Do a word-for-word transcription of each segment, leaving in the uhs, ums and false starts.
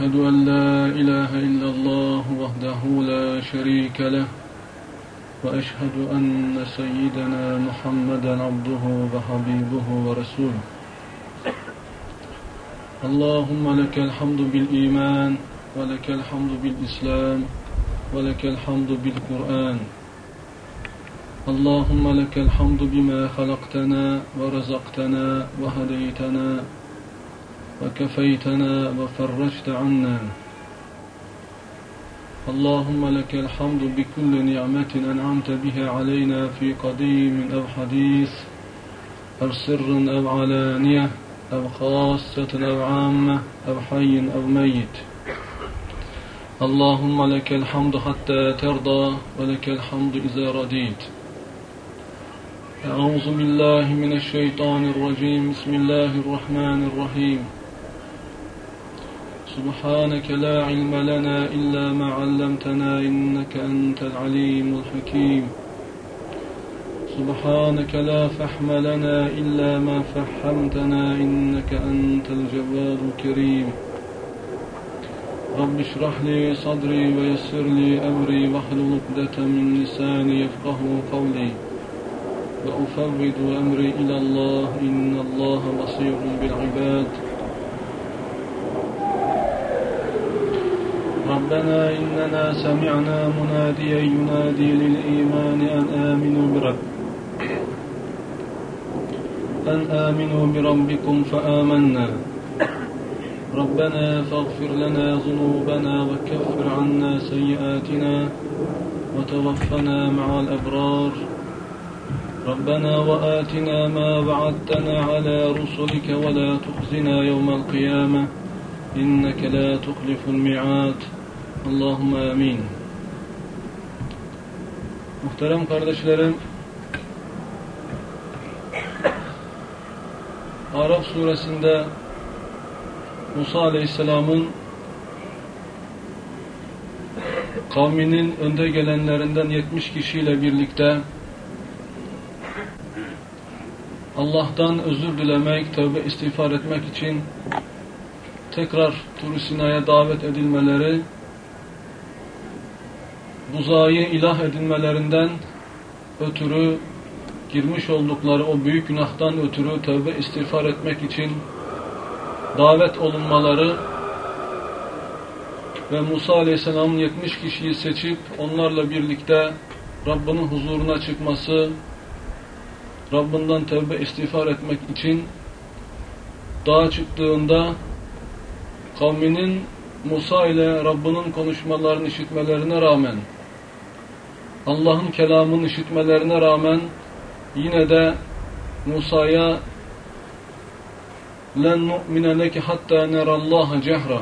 وأشهد أن لا إله إلا الله وحده لا شريك له وأشهد أن سيدنا محمدا عبده وحبيبه ورسوله اللهم لك الحمد بالإيمان ولك الحمد بالإسلام ولك الحمد بالقرآن اللهم لك الحمد بما خلقتنا ورزقتنا وهديتنا وكفيتنا وفرجت عنا اللهم لك الحمد بكل نعمة أنعمت بها علينا في قديم أو حديث أو سر أو علانية أو خاصة أو عامة أو حي أو ميت اللهم لك الحمد حتى ترضى ولك الحمد إذا رضيت أعوذ بالله من الشيطان الرجيم بسم الله الرحمن الرحيم سبحانك لا علم لنا إلا ما علمتنا إنك أنت العليم الحكيم سبحانك لا فحم لنا إلا ما فحمتنا إنك أنت الجواد الكريم رب اشرح لي صدري ويسر لي أمري واحلل عقدة من لساني يفقهوا قولي وأفوض أمري إلى الله إن الله بصير بالعباد ربنا إننا سمعنا مناديا ينادي للإيمان أن آمنوا برب أن آمنوا بربكم فآمنا ربنا فاغفر لنا ذنوبنا وكفر عنا سيئاتنا وتوفنا مع الأبرار ربنا وآتنا ما وعدتنا على رسلك ولا تخزنا يوم القيامة إنك لا تخلف الميعاد Allahümme amin. Muhterem kardeşlerim, Araf suresinde Musa Aleyhisselam'ın kavminin önde gelenlerinden yetmiş kişiyle birlikte Allah'tan özür dilemek, tövbe istiğfar etmek için tekrar Tur-u Sina'ya davet edilmeleri, buzayı ilah edinmelerinden ötürü girmiş oldukları o büyük günahtan ötürü tövbe istiğfar etmek için davet olunmaları ve Musa Aleyhisselam'ın yetmiş kişiyi seçip onlarla birlikte Rabbinin huzuruna çıkması, Rabbinden tövbe istiğfar etmek için dağa çıktığında kavminin Musa ile Rabbinin konuşmalarını işitmelerine rağmen, Allah'ın kelamını işitmelerine rağmen yine de Musa'ya لَنْ نُؤْمِنَ لَكِ حَتَّى نَرَ اللّٰهَ cehra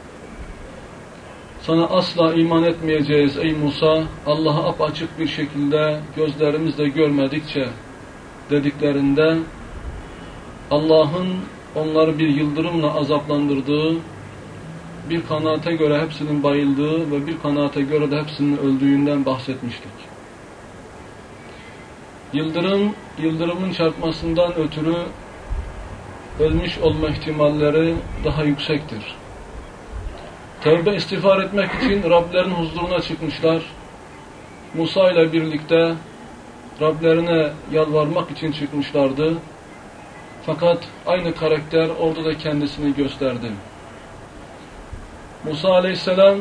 sana asla iman etmeyeceğiz ey Musa, Allah'ı apaçık bir şekilde gözlerimizle görmedikçe dediklerinde Allah'ın onları bir yıldırımla azaplandırdığı, bir kanaate göre hepsinin bayıldığı ve bir kanaate göre de hepsinin öldüğünden bahsetmiştik. Yıldırım, yıldırımın çarpmasından ötürü ölmüş olma ihtimalleri daha yüksektir. Tövbe istiğfar etmek için Rablerin huzuruna çıkmışlar. Musa ile birlikte Rablerine yalvarmak için çıkmışlardı. Fakat aynı karakter orada da kendisini gösterdi. Musa Aleyhisselam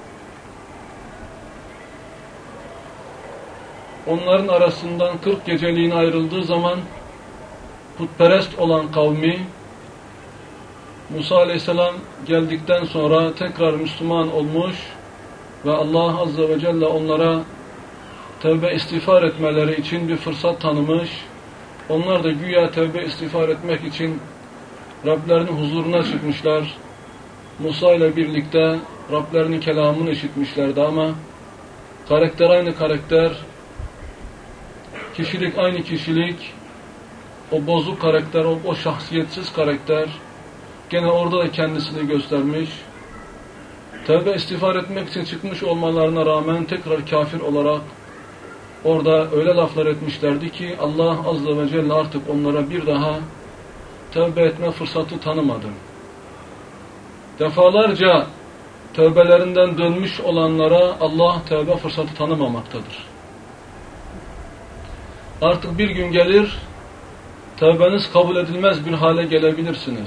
onların arasından kırk geceliğine ayrıldığı zaman putperest olan kavmi Musa Aleyhisselam geldikten sonra tekrar Müslüman olmuş ve Allah Azze ve Celle onlara tevbe istiğfar etmeleri için bir fırsat tanımış. Onlar da güya tevbe istiğfar etmek için Rablerinin huzuruna çıkmışlar. Musa ile birlikte Rablerinin kelamını işitmişlerdi ama karakter aynı karakter, kişilik aynı kişilik, o bozuk karakter, o, o şahsiyetsiz karakter gene orada da kendisini göstermiş. Tevbe istiğfar etmek için çıkmış olmalarına rağmen tekrar kafir olarak orada öyle laflar etmişlerdi ki Allah Azze ve Celle artık onlara bir daha tevbe etme fırsatı tanımadı. Defalarca tövbelerinden dönmüş olanlara Allah tövbe fırsatı tanımamaktadır. Artık bir gün gelir, tövbeniz kabul edilmez bir hale gelebilirsiniz.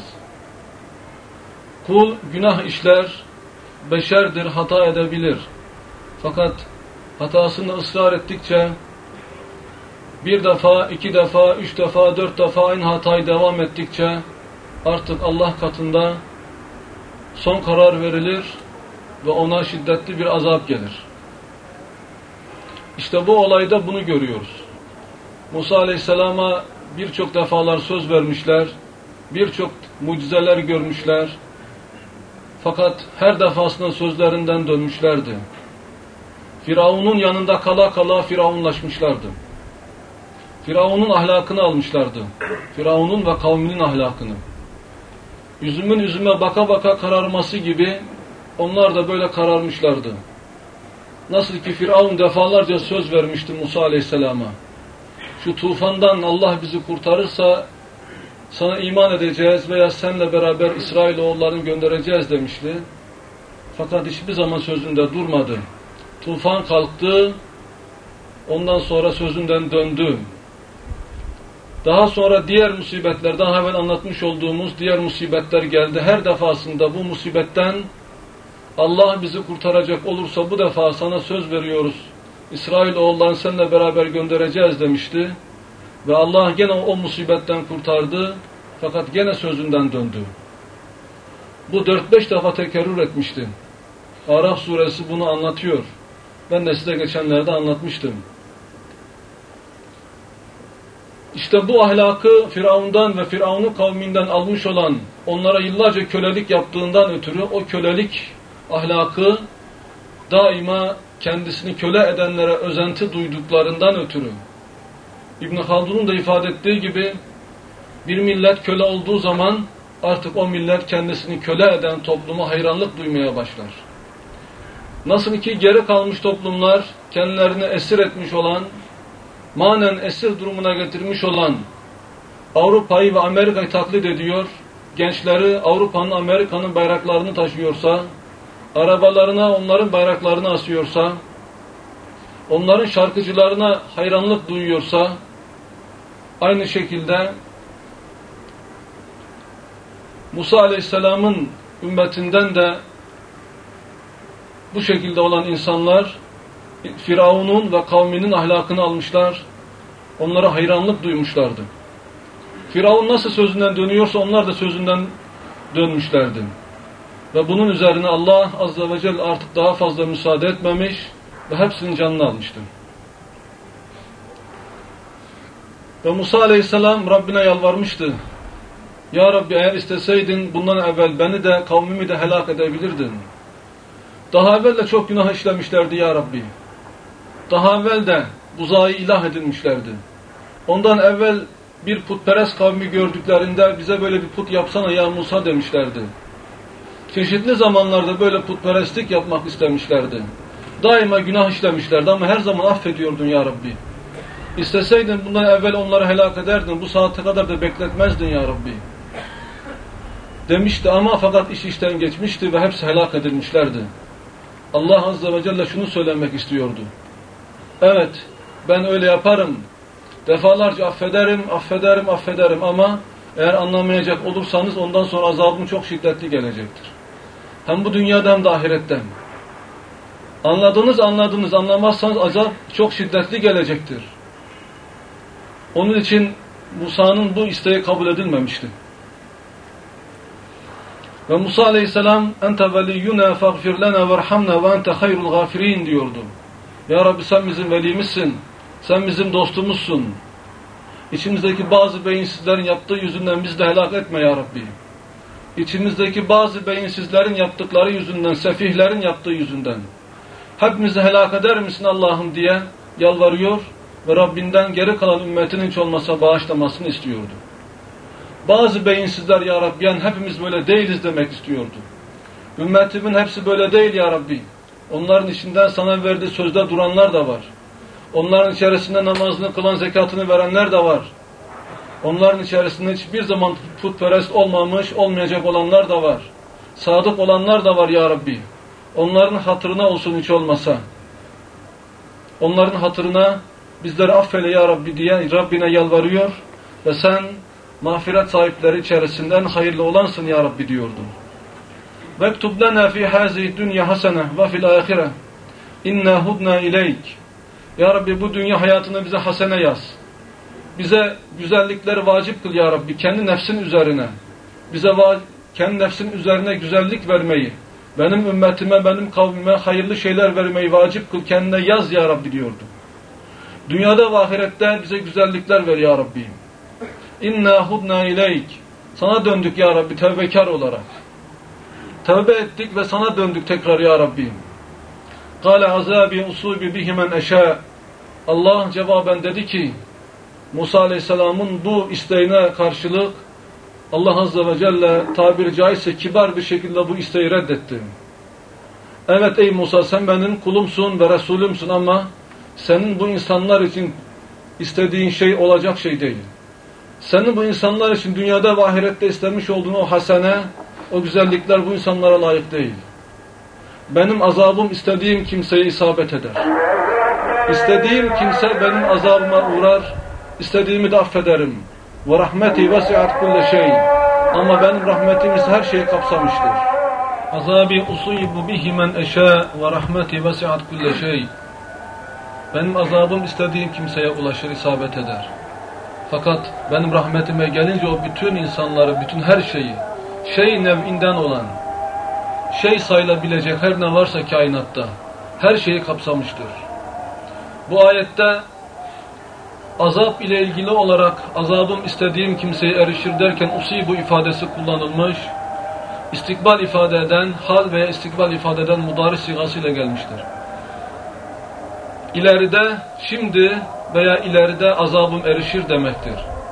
Kul günah işler, beşerdir, hata edebilir. Fakat hatasını ısrar ettikçe, bir defa, iki defa, üç defa, dört defa aynı hatayı devam ettikçe, artık Allah katında son karar verilir ve ona şiddetli bir azap gelir. İşte bu olayda bunu görüyoruz. Musa Aleyhisselam'a birçok defalar söz vermişler, birçok mucizeler görmüşler. Fakat her defasında sözlerinden dönmüşlerdi. Firavun'un yanında kala kala Firavunlaşmışlardı. Firavun'un ahlakını almışlardı. Firavun'un ve kavminin ahlakını. Üzümün üzüme baka baka kararması gibi onlar da böyle kararmışlardı. Nasıl ki Firavun defalarca söz vermişti Musa Aleyhisselam'a. Şu tufandan Allah bizi kurtarırsa sana iman edeceğiz veya seninle beraber İsrailoğullarını göndereceğiz demişti. Fakat hiçbir zaman sözünde durmadı. Tufan kalktı, ondan sonra sözünden döndü. Daha sonra diğer musibetler, daha evvel anlatmış olduğumuz diğer musibetler geldi. Her defasında bu musibetten Allah bizi kurtaracak olursa bu defa sana söz veriyoruz. İsrailoğullarını seninle beraber göndereceğiz demişti. Ve Allah gene o musibetten kurtardı. Fakat gene sözünden döndü. Bu dört beş defa tekerrür etmişti. Araf suresi bunu anlatıyor. Ben de size geçenlerde anlatmıştım. İşte bu ahlakı Firavun'dan ve Firavun'un kavminden almış olan, onlara yıllarca kölelik yaptığından ötürü o kölelik ahlakı daima kendisini köle edenlere özenti duyduklarından ötürü. İbn Haldun'un da ifade ettiği gibi bir millet köle olduğu zaman artık o millet kendisini köle eden topluma hayranlık duymaya başlar. Nasıl ki geri kalmış toplumlar kendilerini esir etmiş olan, manen esir durumuna getirmiş olan Avrupa'yı ve Amerika'yı taklit ediyor, gençleri Avrupa'nın, Amerika'nın bayraklarını taşıyorsa, arabalarına onların bayraklarını asıyorsa, onların şarkıcılarına hayranlık duyuyorsa, aynı şekilde Musa Aleyhisselam'ın ümmetinden de bu şekilde olan insanlar Firavun'un ve kavminin ahlakını almışlar, onlara hayranlık duymuşlardı. Firavun nasıl sözünden dönüyorsa onlar da sözünden dönmüşlerdi. Ve bunun üzerine Allah Azze ve Celle artık daha fazla müsaade etmemiş ve hepsinin canını almıştı. Ve Musa Aleyhisselam Rabbine yalvarmıştı. Ya Rabbi, eğer isteseydin bundan evvel beni de kavmimi de helak edebilirdin. Daha evvel de çok günah işlemişlerdi ya Rabbi. Daha evvel de buzağı ilah edinmişlerdi. Ondan evvel bir putperest kavmi gördüklerinde bize böyle bir put yapsana ya Musa demişlerdi. Çeşitli zamanlarda böyle putperestlik yapmak istemişlerdi. Daima günah işlemişlerdi ama her zaman affediyordun ya Rabbi. İsteseydin bundan evvel onları helak ederdin, bu saate kadar da bekletmezdin ya Rabbi. Demişti ama fakat iş işten geçmişti ve hepsi helak edilmişlerdi. Allah Azze ve Celle şunu söylemek istiyordu. Evet, ben öyle yaparım. Defalarca affederim, affederim, affederim ama eğer anlamayacak olursanız ondan sonra azabım çok şiddetli gelecektir. Hem bu dünyada hem de ahiretten. Anladınız, anladınız. Anlamazsanız azap çok şiddetli gelecektir. Onun için Musa'nın bu isteği kabul edilmemişti. Ve Musa Aleyhisselam ente veliyyuna faghfir lana verhamna ve ente hayrul gafirin diyordu. Ya Rabbi, sen bizim velimizsin. Sen bizim dostumuzsun. İçimizdeki bazı beyinsizlerin yaptığı yüzünden bizi de helak etme ya Rabbi. İçimizdeki bazı beyinsizlerin yaptıkları yüzünden, sefihlerin yaptığı yüzünden hepimizi helak eder misin Allah'ım diye yalvarıyor ve Rabbinden geri kalan ümmetin hiç olmasa bağışlamasını istiyordu. Bazı beyinsizler ya Rabbi, yani hepimiz böyle değiliz demek istiyordu. Ümmetimin hepsi böyle değil ya Rabbi. Onların içinden sana verdiği sözde duranlar da var. Onların içerisinde namazını kılan, zekatını verenler de var. Onların içerisinde hiçbir zaman putperest olmamış, olmayacak olanlar da var. Sadık olanlar da var ya Rabbi. onların hatırına olsun hiç olmasa. Onların hatırına bizleri affeyle ya Rabbi diye Rabbine yalvarıyor ve sen mağfiret sahipleri içerisinden hayırlı olansın ya Rabbi diyordu. وَاكْتُبْ لَنَا فِي هَذِهِ الدُّنْيَا حَسَنَةً وَفِي الْآخِرَةِ اِنَّا هُدْنَا اِلَيْكِ Ya Rabbi bu dünya hayatını bize hasene yaz. Bize güzellikleri vacip kıl ya Rabbi kendi nefsin üzerine. Bize kendi nefsin üzerine güzellik vermeyi, benim ümmetime, benim kavmime hayırlı şeyler vermeyi vacip kıl, kendine yaz ya Rabbi diyordu. Dünyada ve ahirette bize güzellikler ver ya Rabbi. İnna hudna ileyk. Sana döndük ya Rabbi tevbekar olarak. Tevbe ettik ve sana döndük tekrar ya Rabbi. Kâle azâbi usûbi bihimen eşâ. Allah cevaben dedi ki, Musa Aleyhisselam'ın bu isteğine karşılık Allah Azze ve Celle tabiri caizse kibar bir şekilde bu isteği reddetti. Evet ey Musa sen benim kulumsun ve Resulümsün ama senin bu insanlar için istediğin şey olacak şey değil. Senin bu insanlar için dünyada ve ahirette istemiş olduğun o hasene, o güzellikler bu insanlara layık değil. Benim azabım istediğim kimseye isabet eder. İstediğim kimse benim azabıma uğrar, istediğimi de affederim. Ve rahmeti vesi'at kulle şey. Ama benim rahmetim ise her şeyi kapsamıştır. Azabi usibu bihi men eşâ ve rahmeti vesi'at kulle şey. Benim azabım istediğim kimseye ulaşır, isabet eder. Fakat benim rahmetime gelince o bütün insanları, bütün her şeyi, şey nev'inden olan, şey sayılabilecek her ne varsa kainatta, her şeyi kapsamıştır. Bu ayette azap ile ilgili olarak azabım istediğim kimseye erişir derken usibu ifadesi kullanılmış, istikbal ifade eden, hal veya istikbal ifade eden mudari sigasıyla gelmiştir. İleride, şimdi veya ileride azabım erişir demektir.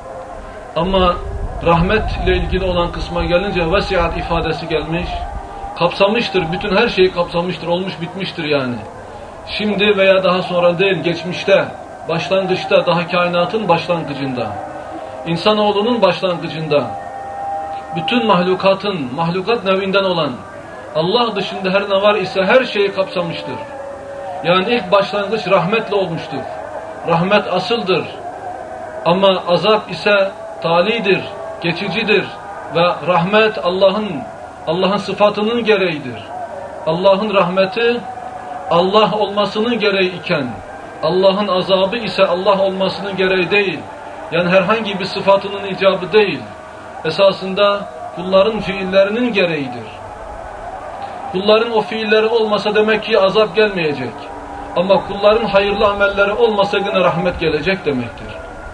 Ama rahmet ile ilgili olan kısma gelince vesiat ifadesi gelmiş, kapsamıştır, bütün her şeyi kapsamıştır, olmuş bitmiştir yani. Şimdi veya daha sonra değil, geçmişte, başlangıçta, daha kainatın başlangıcında, insanoğlunun başlangıcında, bütün mahlukatın, mahlukat nevinden olan, Allah dışında her ne var ise her şeyi kapsamıştır. Yani ilk başlangıç rahmetle olmuştur. Rahmet asıldır. Ama azap ise talidir, geçicidir ve rahmet Allah'ın Allah'ın sıfatının gereğidir. Allah'ın rahmeti Allah olmasının gereği iken Allah'ın azabı ise Allah olmasının gereği değil. Yani herhangi bir sıfatının icabı değil. Esasında kulların fiillerinin gereğidir. Kulların o fiilleri olmasa demek ki azap gelmeyecek. Ama kulların hayırlı amelleri olmasa yine rahmet gelecek demektir.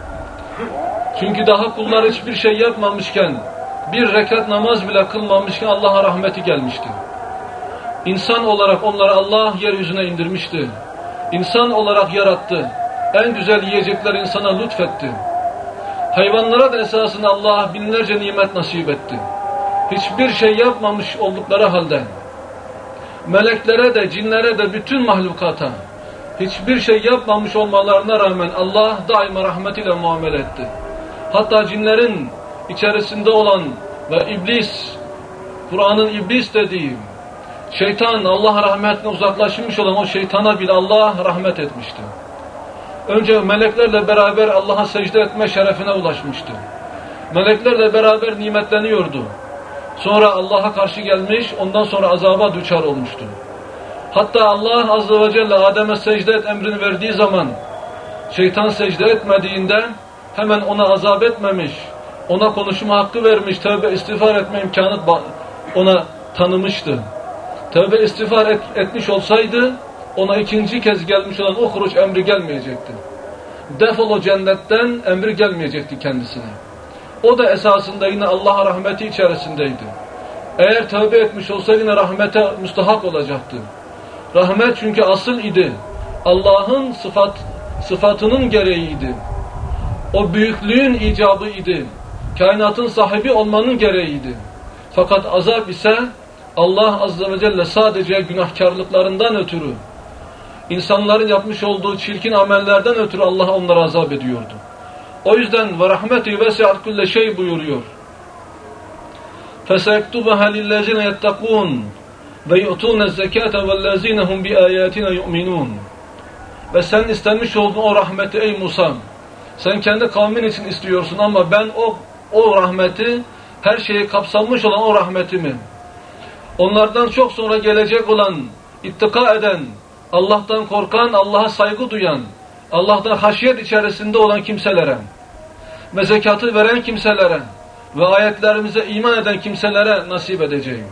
Çünkü daha kullar hiçbir şey yapmamışken, bir rekat namaz bile kılmamışken Allah'a rahmeti gelmişti. İnsan olarak onları Allah yeryüzüne indirmişti. İnsan olarak yarattı. En güzel yiyecekler insana lütfetti. Hayvanlara da esasında Allah binlerce nimet nasip etti. Hiçbir şey yapmamış oldukları halde, meleklere de, cinlere de, bütün mahlukata hiçbir şey yapmamış olmalarına rağmen Allah daima rahmetiyle muamele etti. Hatta cinlerin içerisinde olan ve iblis, Kur'an'ın iblis dediği, şeytan, Allah rahmetine uzaklaşmış olan o şeytana bile Allah rahmet etmişti. Önce meleklerle beraber Allah'a secde etme şerefine ulaşmıştı. Meleklerle beraber nimetleniyordu. Sonra Allah'a karşı gelmiş, ondan sonra azaba düçar olmuştu. Hatta Allah Azze ve Celle Adem'e secde et emrini verdiği zaman, şeytan secde etmediğinde hemen ona azap etmemiş, ona konuşma hakkı vermiş, tövbe istiğfar etme imkanı ona tanımıştı. Tövbe istiğfar et, etmiş olsaydı, ona ikinci kez gelmiş olan o huruç emri gelmeyecekti. Defol o cennetten emri gelmeyecekti kendisine. O da esasında yine Allah'a rahmeti içerisindeydi. Eğer tövbe etmiş olsa yine rahmete müstahak olacaktı. Rahmet çünkü asıl idi. Allah'ın sıfat, sıfatının gereğiydi. O büyüklüğün icabı idi. Kainatın sahibi olmanın gereğiydi. Fakat azap ise Allah Azze ve Celle sadece günahkarlıklarından ötürü, insanların yapmış olduğu çirkin amellerden ötürü Allah onlara azap ediyordu. O yüzden ve rahmeti vesi'at kulle şey buyuruyor. فَسَيَكْتُبَهَا لِلَّذِينَ يَتَّقُونَ ve yu'tûne zekâte vellezîne hum bi âyâtina yu'minûn. Ve sen istenmiş olduğun o rahmeti ey Musa, sen kendi kavmin için istiyorsun ama ben o o rahmeti, her şeyi kapsamış olan o rahmetimi, onlardan çok sonra gelecek olan, ittika eden, Allah'tan korkan, Allah'a saygı duyan, Allah'tan haşiyet içerisinde olan kimselere ve zekatı veren kimselere ve ayetlerimize iman eden kimselere nasip edeceğim.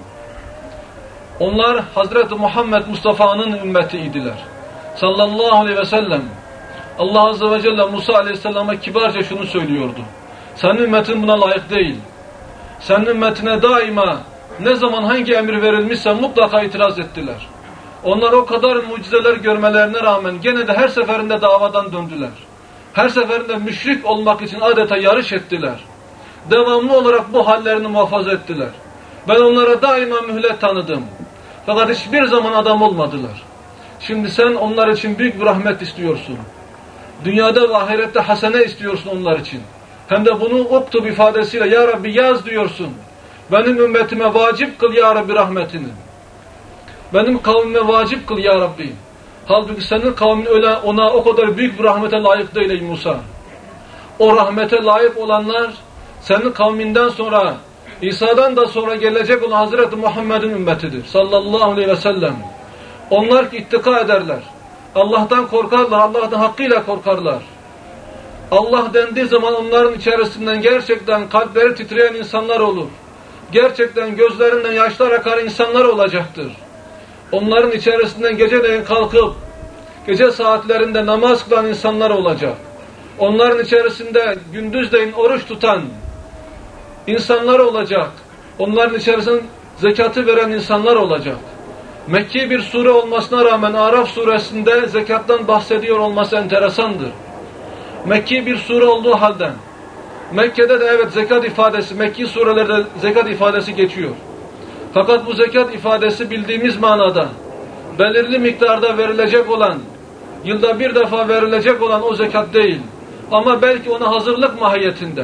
Onlar Hazreti Muhammed Mustafa'nın ümmetiydiler. Sallallahu aleyhi ve sellem. Allah Azze ve Celle Musa Aleyhisselam'a kibarca şunu söylüyordu. Senin ümmetin buna layık değil. Senin ümmetine daima ne zaman hangi emir verilmişse mutlaka itiraz ettiler. Onlar o kadar mucizeler görmelerine rağmen gene de her seferinde davadan döndüler. Her seferinde müşrik olmak için adeta yarış ettiler. Devamlı olarak bu hallerini muhafaza ettiler. Ben onlara daima mühlet tanıdım. Fakat hiçbir zaman adam olmadılar. Şimdi sen onlar için büyük bir rahmet istiyorsun. Dünyada ve ahirette hasene istiyorsun onlar için. Hem de bunu uktub ifadesiyle ya Rabbi yaz diyorsun. Benim ümmetime vacip kıl ya Rabbi rahmetini. Benim kavmime vacip kıl ya Rabbi. Halbuki senin kavmin öyle ona o kadar büyük bir rahmete layık değil ey Musa. O rahmete layık olanlar senin kavminden sonra, İsa'dan da sonra gelecek olan Hazreti Muhammed'in ümmetidir. Sallallahu aleyhi ve sellem. Onlar ki ittika ederler. Allah'tan korkarlar, Allah'tan hakkıyla korkarlar. Allah dendiği zaman onların içerisinden gerçekten kalpleri titreyen insanlar olur. Gerçekten gözlerinden yaşlar akar insanlar olacaktır. Onların içerisinden geceleyin kalkıp gece saatlerinde namaz kılan insanlar olacak. Onların içerisinde gündüzleyin oruç tutan insanlar olacak. Onların içerisinde zekatı veren insanlar olacak. Mekki bir sure olmasına rağmen Araf suresinde zekattan bahsediyor olması enteresandır. Mekki bir sure olduğu halde Mekke'de de evet zekat ifadesi, Mekki surelerde zekat ifadesi geçiyor. Fakat bu zekat ifadesi bildiğimiz manada belirli miktarda verilecek olan, yılda bir defa verilecek olan o zekat değil. Ama belki ona hazırlık mahiyetinde.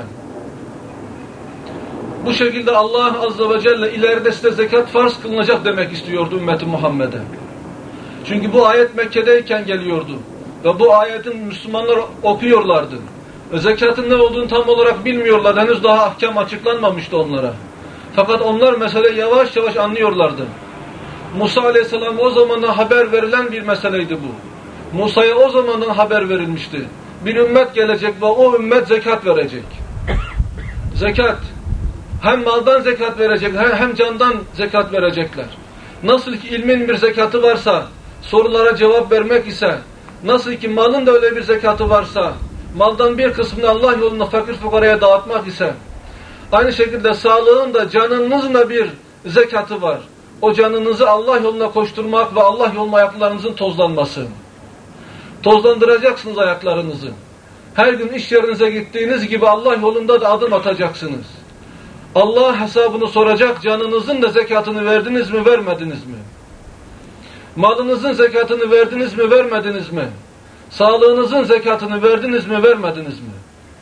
Bu şekilde Allah Azze ve Celle ileride size zekat farz kılınacak demek istiyordu ümmeti Muhammed'e. Çünkü bu ayet Mekke'deyken geliyordu. Ve bu ayetin Müslümanlar okuyorlardı. Ve zekatın ne olduğunu tam olarak bilmiyorlar. Henüz daha ahkam açıklanmamıştı onlara. Fakat onlar meseleyi yavaş yavaş anlıyorlardı. Musa Aleyhisselam o zamandan haber verilen bir meseleydi bu. Musa'ya o zamandan haber verilmişti. Bir ümmet gelecek ve o ümmet zekat verecek. Zekat. Hem maldan zekat verecek, hem candan zekat verecekler. Nasıl ki ilmin bir zekatı varsa, sorulara cevap vermek ise, nasıl ki malın da öyle bir zekatı varsa, maldan bir kısmını Allah yolunda fakir fukaraya dağıtmak ise, aynı şekilde sağlığın da canınızın da bir zekatı var. O canınızı Allah yoluna koşturmak ve Allah yoluna ayaklarınızın tozlanması. Tozlandıracaksınız ayaklarınızı. Her gün iş yerinize gittiğiniz gibi Allah yolunda da adım atacaksınız. Allah hesabını soracak, canınızın da zekatını verdiniz mi, vermediniz mi? Malınızın zekatını verdiniz mi, vermediniz mi? Sağlığınızın zekatını verdiniz mi, vermediniz mi?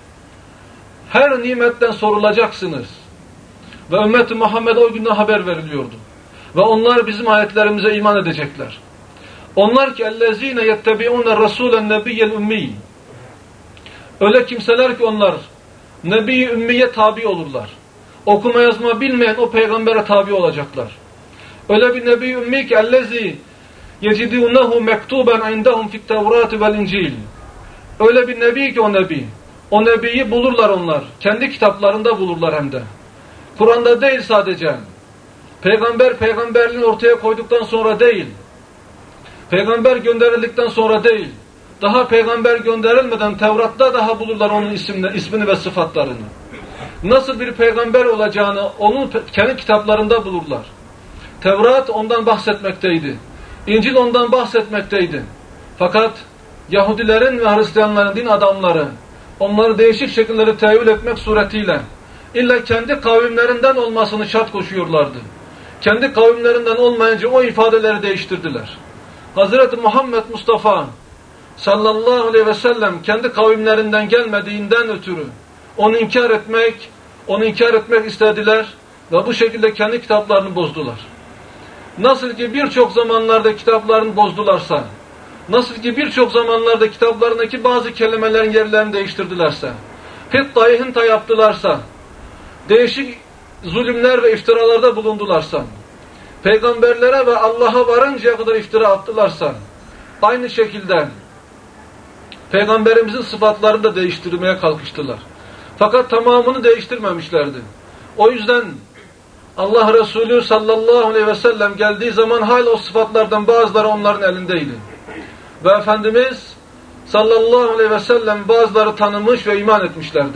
Her nimetten sorulacaksınız. Ve ümmet-i Muhammed'e o günden haber veriliyordu. Ve onlar bizim ayetlerimize iman edecekler. Onlar ki اَلَّذ۪ينَ يَتَّبِعُونَ الرَّسُولَ النَّبِيَّ الْاُمِّيِّ. Öyle kimseler ki onlar Nebi-i Ümmiye tabi olurlar. Okuma yazma bilmeyen o peygambere tabi olacaklar. Öyle bir Nebi-i Ümmi ki اَلَّذ۪ي يَجِدُونَهُ مَكْتُوبًا عِنْدَهُمْ فِي التَّوْرَاتِ وَالْاِنْجِيلِ. Öyle bir Nebi ki o Nebi. O Nebi'yi bulurlar onlar. Kendi kitaplarında bulurlar hem de. Kur'an'da değil sadece. Peygamber peygamberliğini ortaya koyduktan sonra değil. Peygamber gönderildikten sonra değil. Daha peygamber gönderilmeden Tevrat'ta daha bulurlar onun ismini, ismini ve sıfatlarını. Nasıl bir peygamber olacağını onun kendi kitaplarında bulurlar. Tevrat ondan bahsetmekteydi. İncil ondan bahsetmekteydi. Fakat Yahudilerin ve Hristiyanların din adamları onları değişik şekilleri tevil etmek suretiyle illa kendi kavimlerinden olmasını şart koşuyorlardı. Kendi kavimlerinden olmayınca o ifadeleri değiştirdiler. Hazreti Muhammed Mustafa sallallahu aleyhi ve sellem kendi kavimlerinden gelmediğinden ötürü onu inkar etmek, onu inkar etmek istediler ve bu şekilde kendi kitaplarını bozdular. Nasıl ki birçok zamanlarda kitaplarını bozdularsa, nasıl ki birçok zamanlarda kitaplarındaki bazı kelimelerin yerlerini değiştirdilerse, hittayı hinta yaptılarsa, değişik zulümler ve iftiralarda bulundularsa, peygamberlere ve Allah'a varıncaya kadar iftira attılarsa, aynı şekilde peygamberimizin sıfatlarını da değiştirmeye kalkıştılar. Fakat tamamını değiştirmemişlerdi. O yüzden Allah Resulü sallallahu aleyhi ve sellem geldiği zaman hala o sıfatlardan bazıları onların elindeydi. Ve Efendimiz sallallahu aleyhi ve sellem bazıları tanımış ve iman etmişlerdi.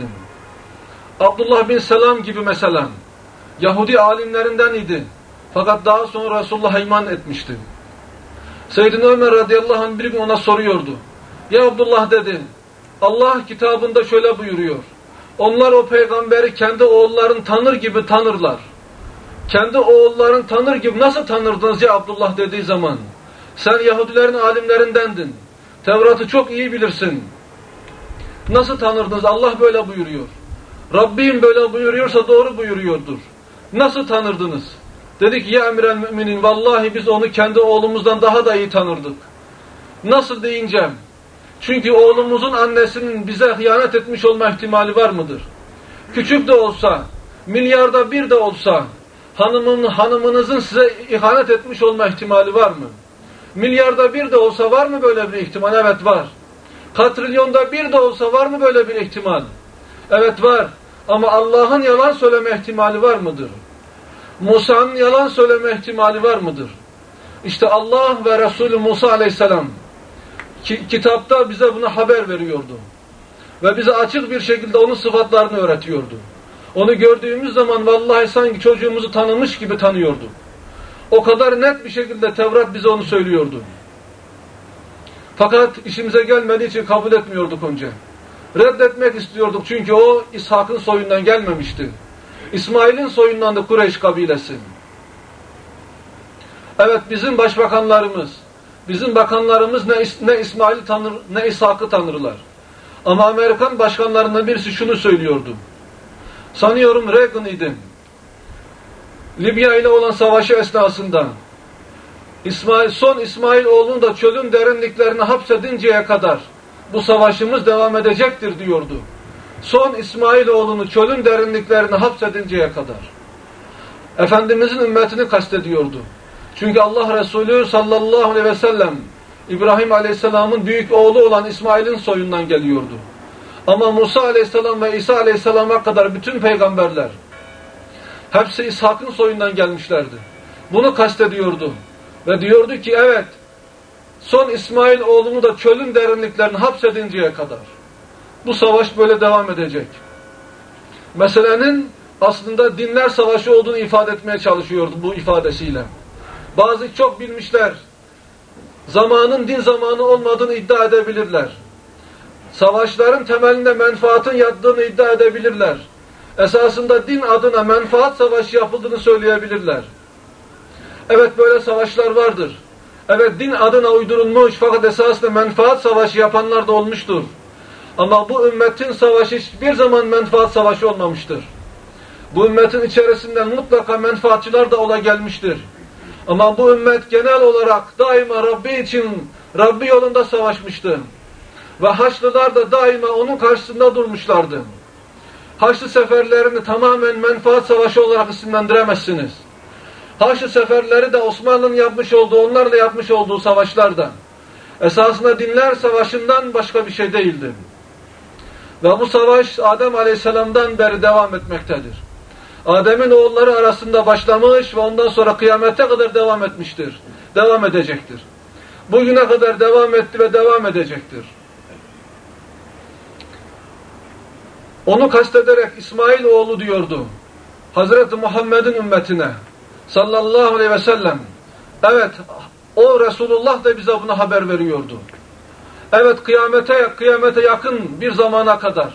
Abdullah bin Selam gibi mesela Yahudi alimlerinden idi. Fakat daha sonra Resulullah'a iman etmişti. Seyyidina Ömer radıyallahu anh bir gün ona soruyordu. Ya Abdullah dedi, Allah kitabında şöyle buyuruyor. Onlar o peygamberi kendi oğulların tanır gibi tanırlar. Kendi oğulların tanır gibi nasıl tanırdınız ya Abdullah dediği zaman. Sen Yahudilerin alimlerindendin. Tevrat'ı çok iyi bilirsin. Nasıl tanırdınız? Allah böyle buyuruyor. Rabbim böyle buyuruyorsa doğru buyuruyordur. Nasıl tanırdınız? Dedi ki ya emrel müminin vallahi biz onu kendi oğlumuzdan daha da iyi tanırdık. Nasıl deyince? Çünkü oğlumuzun annesinin bize hıyanet etmiş olma ihtimali var mıdır? Küçük de olsa, milyarda bir de olsa hanımın, hanımınızın size ihanet etmiş olma ihtimali var mı? Milyarda bir de olsa var mı böyle bir ihtimal? Evet var. Katrilyonda bir de olsa var mı böyle bir ihtimal? Evet var. Ama Allah'ın yalan söyleme ihtimali var mıdır? Musa'nın yalan söyleme ihtimali var mıdır? İşte Allah ve Resulü Musa aleyhisselam ki, kitapta bize bunu haber veriyordu. Ve bize açık bir şekilde onun sıfatlarını öğretiyordu. Onu gördüğümüz zaman vallahi sanki çocuğumuzu tanımış gibi tanıyorduk. O kadar net bir şekilde Tevrat bize onu söylüyordu. Fakat işimize gelmediği için kabul etmiyorduk önce. Reddetmek istiyorduk çünkü o İshak'ın soyundan gelmemişti. İsmail'in soyundan da Kureyş kabilesi. Evet bizim başbakanlarımız, bizim bakanlarımız ne, ne İsmail'i tanır, ne İshak'ı tanırlar. Ama Amerikan başkanlarından birisi şunu söylüyordu. Sanıyorum Reagan idi. Libya ile olan savaşı esnasında İsmail, son İsmail oğlunu da çölün derinliklerine hapsedinceye kadar bu savaşımız devam edecektir diyordu. Son İsmail oğlunu çölün derinliklerine hapsedinceye kadar. Efendimizin ümmetini kastediyordu. Çünkü Allah Resulü sallallahu aleyhi ve sellem İbrahim aleyhisselamın büyük oğlu olan İsmail'in soyundan geliyordu. Ama Musa aleyhisselam ve İsa aleyhisselama kadar bütün peygamberler hepsi İshak'ın soyundan gelmişlerdi. Bunu kastediyordu. Ve diyordu ki evet son İsmail oğlunu da çölün derinliklerine hapsedinceye kadar bu savaş böyle devam edecek. Meselenin aslında dinler savaşı olduğunu ifade etmeye çalışıyordu bu ifadesiyle. Bazı çok bilmişler zamanın din zamanı olmadığını iddia edebilirler. Savaşların temelinde menfaatın yattığını iddia edebilirler. Esasında din adına menfaat savaşı yapıldığını söyleyebilirler. Evet böyle savaşlar vardır. Evet din adına uydurulmuş fakat esasında menfaat savaşı yapanlar da olmuştur. Ama bu ümmetin savaşı hiçbir zaman menfaat savaşı olmamıştır. Bu ümmetin içerisinden mutlaka menfaatçılar da ola gelmiştir. Ama bu ümmet genel olarak daima Rabbi için, Rabbi yolunda savaşmıştı. Ve Haçlılar da daima onun karşısında durmuşlardı. Haçlı seferlerini tamamen menfaat savaşı olarak isimlendiremezsiniz. Haçlı seferleri de Osmanlı'nın yapmış olduğu, onlarla yapmış olduğu savaşlardan. Esasında dinler savaşından başka bir şey değildi. Ve bu savaş Adem Aleyhisselam'dan beri devam etmektedir. Adem'in oğulları arasında başlamış ve ondan sonra kıyamete kadar devam etmiştir. Devam edecektir. Bugüne kadar devam etti ve devam edecektir. Onu kastederek İsmail oğlu diyordu. Hazreti Muhammed'in ümmetine sallallahu aleyhi ve sellem. Evet, o Resulullah da bize bunu haber veriyordu. Evet, kıyamete, kıyamete yakın bir zamana kadar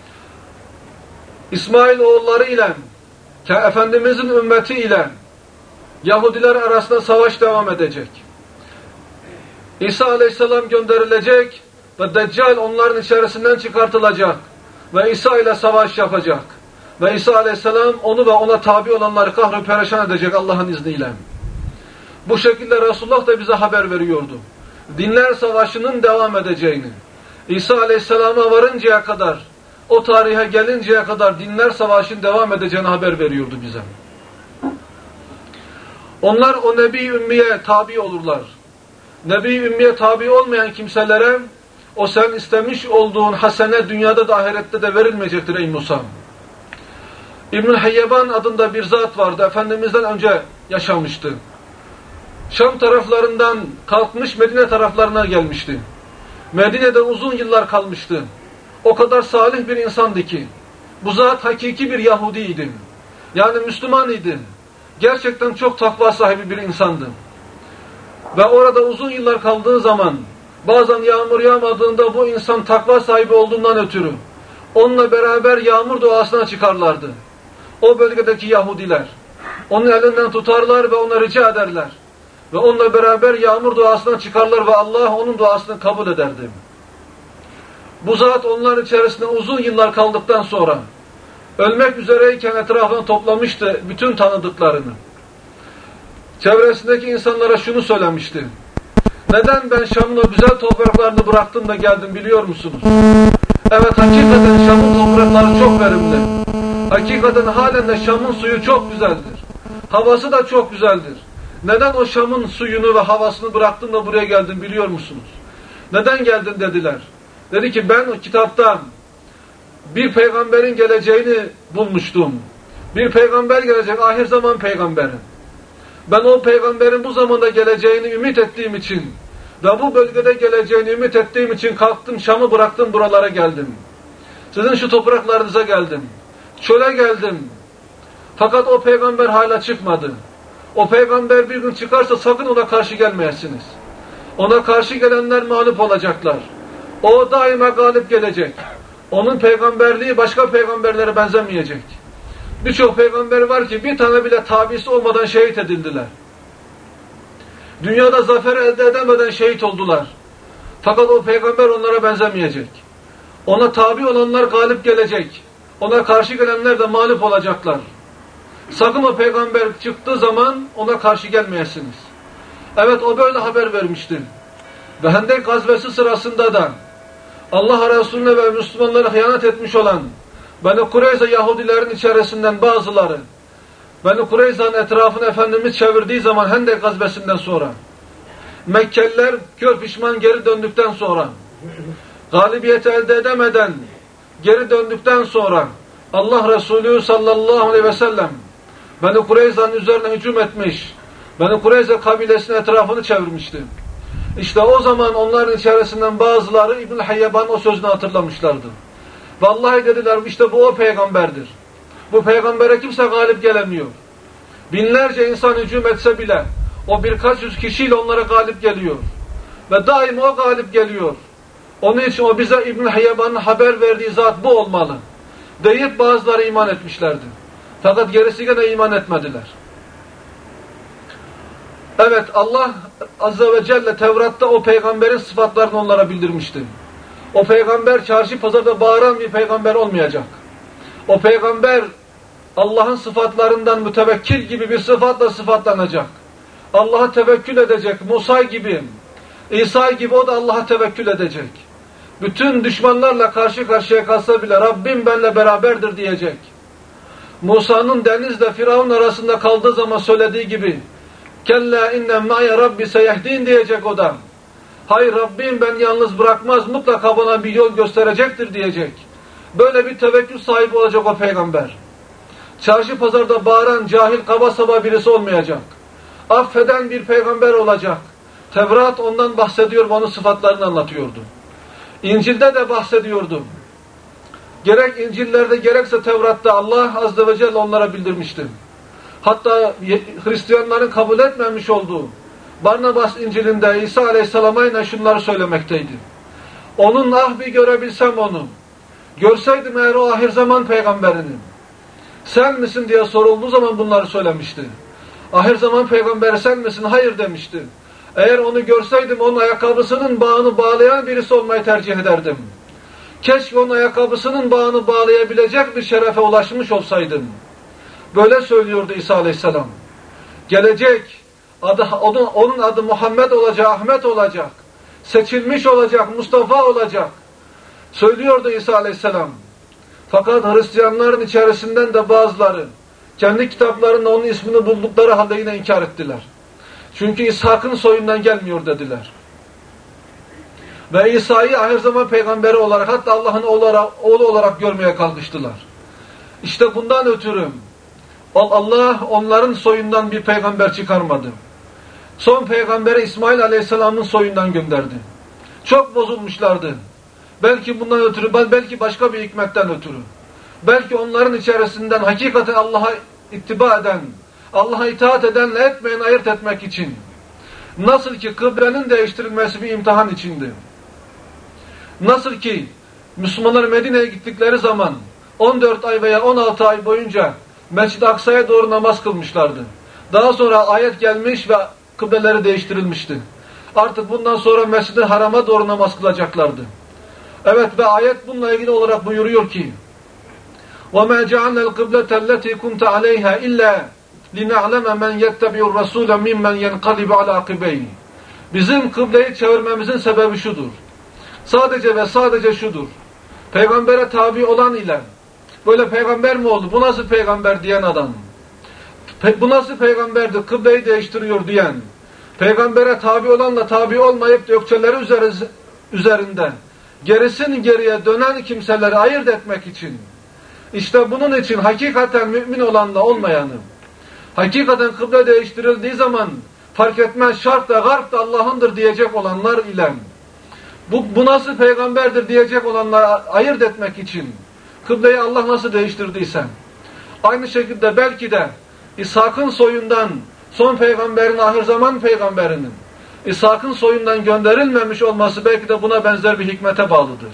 İsmail oğulları ile Efendimizin ümmeti ile Yahudiler arasında savaş devam edecek. İsa aleyhisselam gönderilecek ve Deccal onların içerisinden çıkartılacak ve İsa ile savaş yapacak. Ve İsa aleyhisselam onu ve ona tabi olanları kahru perişan edecek Allah'ın izniyle. Bu şekilde Resulullah da bize haber veriyordu. Dinler Savaşı'nın devam edeceğini. İsa Aleyhisselam'a varıncaya kadar, o tarihe gelinceye kadar Dinler Savaşı'nın devam edeceğini haber veriyordu bize. Onlar o Nebi Ümmiye tabi olurlar. Nebi Ümmiye tabi olmayan kimselere o sen istemiş olduğun hasene dünyada da ahirette de verilmeyecektir ey Musa. İbnül Hayyeban adında bir zat vardı. Efendimiz'den önce yaşamıştı. Şam taraflarından kalkmış Medine taraflarına gelmişti. Medine'de uzun yıllar kalmıştı. O kadar salih bir insandı ki. Bu zat hakiki bir Yahudiydi. Yani Müslüman idi. Gerçekten çok takva sahibi bir insandı. Ve orada uzun yıllar kaldığı zaman bazen yağmur yağmadığında bu insan takva sahibi olduğundan ötürü onunla beraber yağmur duasına çıkarlardı. O bölgedeki Yahudiler. Onun elinden tutarlar ve ona rica ederler. Ve onunla beraber yağmur duasına çıkarlar ve Allah onun duasını kabul ederdi. Bu zat onların içerisinde uzun yıllar kaldıktan sonra ölmek üzereyken etrafına toplamıştı bütün tanıdıklarını. Çevresindeki insanlara şunu söylemişti. Neden ben Şam'ın o güzel topraklarını bıraktım da geldim biliyor musunuz? Evet, hakikaten Şam'ın toprakları çok verimli. Hakikaten halen de Şam'ın suyu çok güzeldir. Havası da çok güzeldir. Neden o Şam'ın suyunu ve havasını bıraktın da buraya geldin biliyor musunuz? Neden geldin dediler. Dedi ki ben o kitaptan bir peygamberin geleceğini bulmuştum. Bir peygamber gelecek, ahir zaman peygamberi. Ben o peygamberin bu zamanda geleceğini ümit ettiğim için ve bu bölgede geleceğini ümit ettiğim için kalktım, Şam'ı bıraktım, buralara geldim. Sizin şu topraklarınıza geldim. Çöle geldim. Fakat o peygamber hala çıkmadı. O peygamber bir gün çıkarsa sakın ona karşı gelmeyesiniz. Ona karşı gelenler mağlup olacaklar. O daima galip gelecek. Onun peygamberliği başka peygamberlere benzemeyecek. Birçok peygamber var ki bir tane bile tabisi olmadan şehit edildiler. Dünyada zafer elde edemeden şehit oldular. Fakat o peygamber onlara benzemeyecek. Ona tabi olanlar galip gelecek. Ona karşı gelenler de mağlup olacaklar. Sakın o peygamber çıktığı zaman ona karşı gelmeyesiniz. Evet, o böyle haber vermişti. Ve Hendek gazvesi sırasında da Allah Resulüne ve Müslümanlara hıyanet etmiş olan Beni Kureyza Yahudilerin içerisinden bazıları Beni Kureyza'nın etrafını Efendimiz çevirdiği zaman Hendek gazvesinden sonra Mekkeliler kör pişman geri döndükten sonra galibiyeti elde edemeden geri döndükten sonra Allah Resulü sallallahu aleyhi ve sellem Beni Kureyza'nın üzerine hücum etmiş. Beni Kureyza kabilesinin etrafını çevirmişti. İşte o zaman onların içerisinden bazıları İbn-i Hayyeban o sözünü hatırlamışlardı. Vallahi dediler, işte bu o peygamberdir. Bu peygambere kimse galip gelemiyor. Binlerce insan hücum etse bile o birkaç yüz kişiyle onlara galip geliyor. Ve daima o galip geliyor. Onun için o bize İbn-i Hayyeban'ın haber verdiği zat bu olmalı deyip bazıları iman etmişlerdi. Fakat gerisi gene iman etmediler. Evet, Allah Azze ve Celle Tevrat'ta o peygamberin sıfatlarını onlara bildirmişti. O peygamber çarşı pazarda bağıran bir peygamber olmayacak. O peygamber Allah'ın sıfatlarından mütevekkil gibi bir sıfatla sıfatlanacak. Allah'a tevekkül edecek. Musa gibi, İsa gibi o da Allah'a tevekkül edecek. Bütün düşmanlarla karşı karşıya kalsa bile Rabbim benimle beraberdir diyecek. Musa'nın denizle Firavun arasında kaldığı zaman söylediği gibi Kella inne ma'ya rabbi seyehdin diyecek o da. Hayır, Rabbim ben yalnız bırakmaz, mutlaka bana bir yol gösterecektir diyecek. Böyle bir tevekkül sahibi olacak o peygamber. Çarşı pazarda bağıran, cahil, kaba saba birisi olmayacak. Affeden bir peygamber olacak. Tevrat ondan bahsediyor ve onun sıfatlarını anlatıyordu. İncil'de de bahsediyordu. Gerek İncil'lerde gerekse Tevrat'ta Allah Azze ve Celle onlara bildirmişti. Hatta Hristiyanların kabul etmemiş olduğu Barnabas İncil'inde İsa Aleyhisselam'a yine şunları söylemekteydi. Onun ah bir görebilsem onu. Görseydim eğer o ahir zaman peygamberini. Sen misin diye sorulduğu zaman bunları söylemişti. Ahir zaman peygamberi sen misin? Hayır demişti. Eğer onu görseydim onun ayakkabısının bağını bağlayan birisi olmayı tercih ederdim. Keşke onun ayakkabısının bağını bağlayabilecek bir şerefe ulaşmış olsaydım. Böyle söylüyordu İsa Aleyhisselam. Gelecek, adı, onun, onun adı Muhammed olacak, Ahmet olacak, seçilmiş olacak, Mustafa olacak. Söylüyordu İsa Aleyhisselam. Fakat Hristiyanların içerisinden de bazıları kendi kitaplarında onun ismini buldukları halde yine inkar ettiler. Çünkü İshak'ın soyundan gelmiyor dediler. Ve İsa'yı ahir zaman peygamberi olarak, hatta Allah'ın oğlu olarak görmeye kalkıştılar. İşte bundan ötürü Allah onların soyundan bir peygamber çıkarmadı. Son peygamberi İsmail Aleyhisselam'ın soyundan gönderdi. Çok bozulmuşlardı. Belki bundan ötürü, belki başka bir hikmetten ötürü. Belki onların içerisinden hakikaten Allah'a ittiba eden, Allah'a itaat edenle etmeyen ayırt etmek için. Nasıl ki kıblenin değiştirilmesi bir imtihan içindi. Nasıl ki Müslümanlar Medine'ye gittikleri zaman on dört ay veya on altı ay boyunca Mescid-i Aksa'ya doğru namaz kılmışlardı. Daha sonra ayet gelmiş ve kıbleleri değiştirilmişti. Artık bundan sonra Mescid-i Haram'a doğru namaz kılacaklardı. Evet, ve ayet bununla ilgili olarak buyuruyor ki وَمَا جَعَلْنَا الْقِبْلَةَ الَّتِي كُنْتَ عَلَيْهَا إِلَّا لِنَعْلَمَ مَنْ يَتَّبِعُ الرَّسُولَ مِمَّنْ يَنْقَلِبُ عَلَى عَقِبَيْهِ. Bizim kıbleyi çevirmemizin sebebi şudur. Sadece ve sadece şudur. Peygambere tabi olan ile böyle peygamber mi oldu? Bu nasıl peygamber diyen adam. Pe bu nasıl peygamberdi? Kıbleyi değiştiriyor diyen. Peygambere tabi olanla tabi olmayıp gökçeleri üzeri, üzerinde gerisin geriye dönen kimseleri ayırt etmek için. İşte bunun için hakikaten mümin olanla olmayanı, hakikaten kıble değiştirildiği zaman fark etmez şark da garp da Allah'ındır diyecek olanlar ile bu, bu nasıl peygamberdir diyecek olanları ayırt etmek için kıbleyi Allah nasıl değiştirdiyse, aynı şekilde belki de İshak'ın soyundan son peygamberin, ahir zaman peygamberinin İshak'ın soyundan gönderilmemiş olması belki de buna benzer bir hikmete bağlıdır.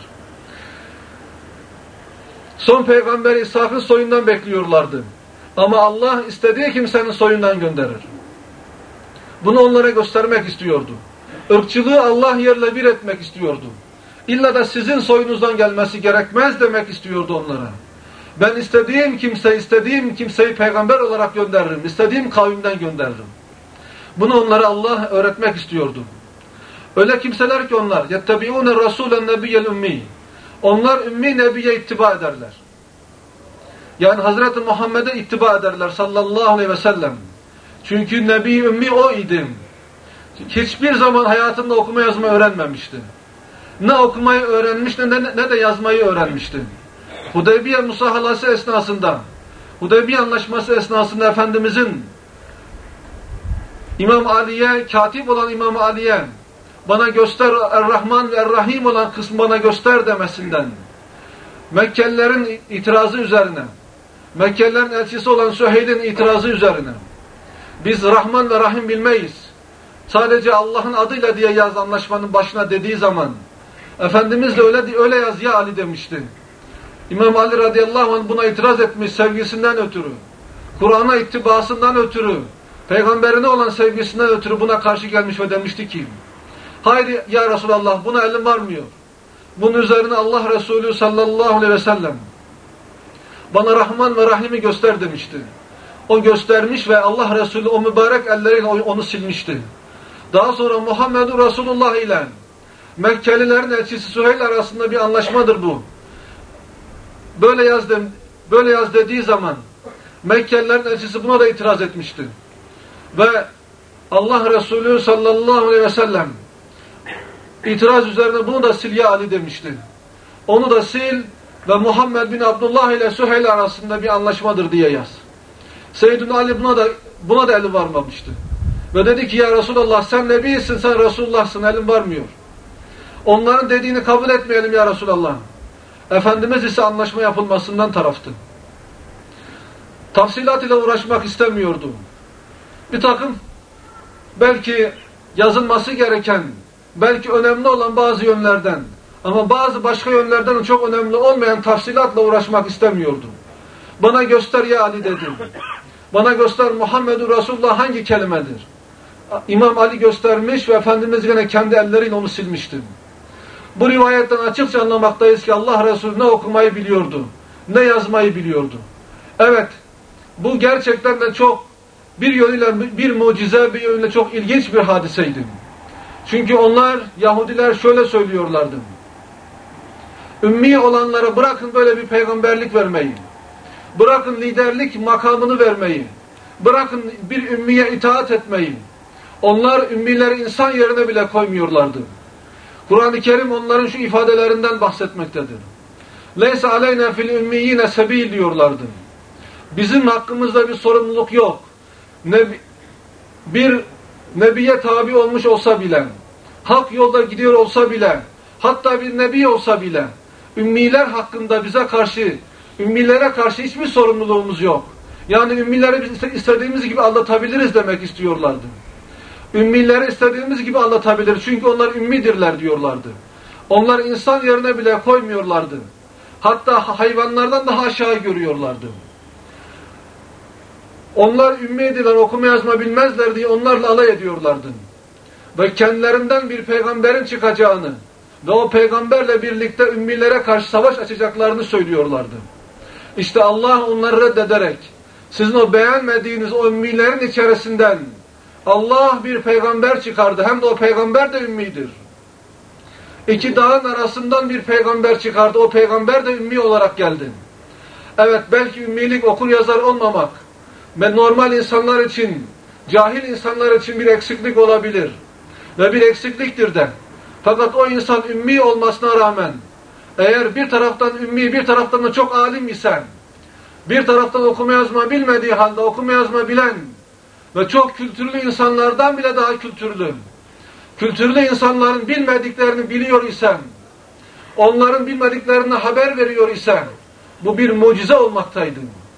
Son peygamberi İshak'ın soyundan bekliyorlardı. Ama Allah istediği kimsenin soyundan gönderir. Bunu onlara göstermek istiyordu. Irkçılığı Allah yerle bir etmek istiyordu. İlla da sizin soyunuzdan gelmesi gerekmez demek istiyordu onlara. Ben istediğim kimse, istediğim kimseyi peygamber olarak gönderirim. İstediğim kavimden gönderirim. Bunu onlara Allah öğretmek istiyordu. Öyle kimseler ki onlar يَتَّبِعُونَ الرَّسُولَ النَّبِيَّ الْاُمِّيِّ. Onlar ümmi nebiye ittiba ederler. Yani Hazreti Muhammed'e ittiba ederler sallallahu aleyhi ve sellem. Çünkü Nebi ümmi o idi. Hiçbir zaman hayatında okuma yazma öğrenmemişti. Ne okumayı öğrenmişti ne, ne de yazmayı öğrenmişti. Hudeybiye musahalası esnasında, Hudeybiye anlaşması esnasında Efendimizin İmam Ali'ye, katip olan İmam Ali'ye bana göster, Er-Rahman ve Er-Rahim olan kısmı bana göster demesinden, Mekkelilerin itirazı üzerine, Mekkelilerin elçisi olan Süheyl'in itirazı üzerine, biz Rahman ve Rahim bilmeyiz, sadece Allah'ın adıyla diye yaz anlaşmanın başına dediği zaman, Efendimiz de öyle, öyle yaz ya Ali demişti. İmam Ali radıyallahu anh buna itiraz etmiş sevgisinden ötürü, Kur'an'a ittibasından ötürü, peygamberine olan sevgisinden ötürü buna karşı gelmiş ve demişti ki, hayır ya Resulallah, buna elim varmıyor. Bunun üzerine Allah Resulü sallallahu aleyhi ve sellem bana Rahman ve Rahim'i göster demişti. O göstermiş ve Allah Resulü o mübarek elleriyle onu silmişti. Daha sonra Muhammedur Resulullah ile Mekkelilerin elçisi Süheyl arasında bir anlaşmadır bu. Böyle yaz, de, böyle yaz dediği zaman Mekkelilerin elçisi buna da itiraz etmişti. Ve Allah Resulü sallallahu aleyhi ve sellem itiraz üzerine bunu da sil ya Ali demişti. Onu da sil ve Muhammed bin Abdullah ile Süheyl arasında bir anlaşmadır diye yaz. Seyyidun Ali buna da buna da eli varmamıştı. Ve dedi ki ya Resulallah sen Nebisin, sen Resulullah'sın, elin varmıyor. Onların dediğini kabul etmeyelim ya Resulallah. Efendimiz ise anlaşma yapılmasından taraftı. Tafsilat ile uğraşmak istemiyordu. Bir takım belki yazılması gereken, belki önemli olan bazı yönlerden ama bazı başka yönlerden çok önemli olmayan tafsilatla uğraşmak istemiyordu. Bana göster ya Ali dedi. Bana göster Muhammedur Resulullah hangi kelimedir? İmam Ali göstermiş ve Efendimiz yine kendi elleriyle onu silmişti. Bu rivayetten açıkça anlamaktayız ki Allah Resulü ne okumayı biliyordu, ne yazmayı biliyordu. Evet, bu gerçekten de çok bir yönüyle bir mucize, bir yönüyle çok ilginç bir hadiseydi. Çünkü onlar, Yahudiler şöyle söylüyorlardı. Ümmi olanlara bırakın böyle bir peygamberlik vermeyi. Bırakın liderlik makamını vermeyi. Bırakın bir ümmiye itaat etmeyi. Onlar ümmileri insan yerine bile koymuyorlardı. Kur'an-ı Kerim onların şu ifadelerinden bahsetmektedir. Leysa aleyna fil ümmiyine sebil diyorlardı. Bizim hakkımızda bir sorumluluk yok. Nebi, bir nebiye tabi olmuş olsa bile, hak yolda gidiyor olsa bile, hatta bir nebi olsa bile, ümmiler hakkında bize karşı, ümmilere karşı hiçbir sorumluluğumuz yok. Yani ümmileri biz istediğimiz gibi aldatabiliriz demek istiyorlardı. Ümmileri istediğimiz gibi anlatabilir. Çünkü onlar ümmidirler diyorlardı. Onlar insan yerine bile koymuyorlardı. Hatta hayvanlardan daha aşağı görüyorlardı. Onlar ümmidiler, okuma yazma bilmezler diye onlarla alay ediyorlardı. Ve kendilerinden bir peygamberin çıkacağını ve o peygamberle birlikte ümmilere karşı savaş açacaklarını söylüyorlardı. İşte Allah onları reddederek sizin o beğenmediğiniz o ümmilerin içerisinden Allah bir peygamber çıkardı. Hem de o peygamber de ümmidir. İki dağın arasından bir peygamber çıkardı. O peygamber de ümmi olarak geldi. Evet, belki ümmilik okur yazar olmamak ve normal insanlar için, cahil insanlar için bir eksiklik olabilir. Ve bir eksikliktir de. Fakat o insan ümmi olmasına rağmen eğer bir taraftan ümmi, bir taraftan da çok alim isen, bir taraftan okuma yazma bilmediği halde okuma yazma bilen ve çok kültürlü insanlardan bile daha kültürlü, kültürlü insanların bilmediklerini biliyor isen, onların bilmediklerine haber veriyor isen, bu bir mucize olmaktaydı.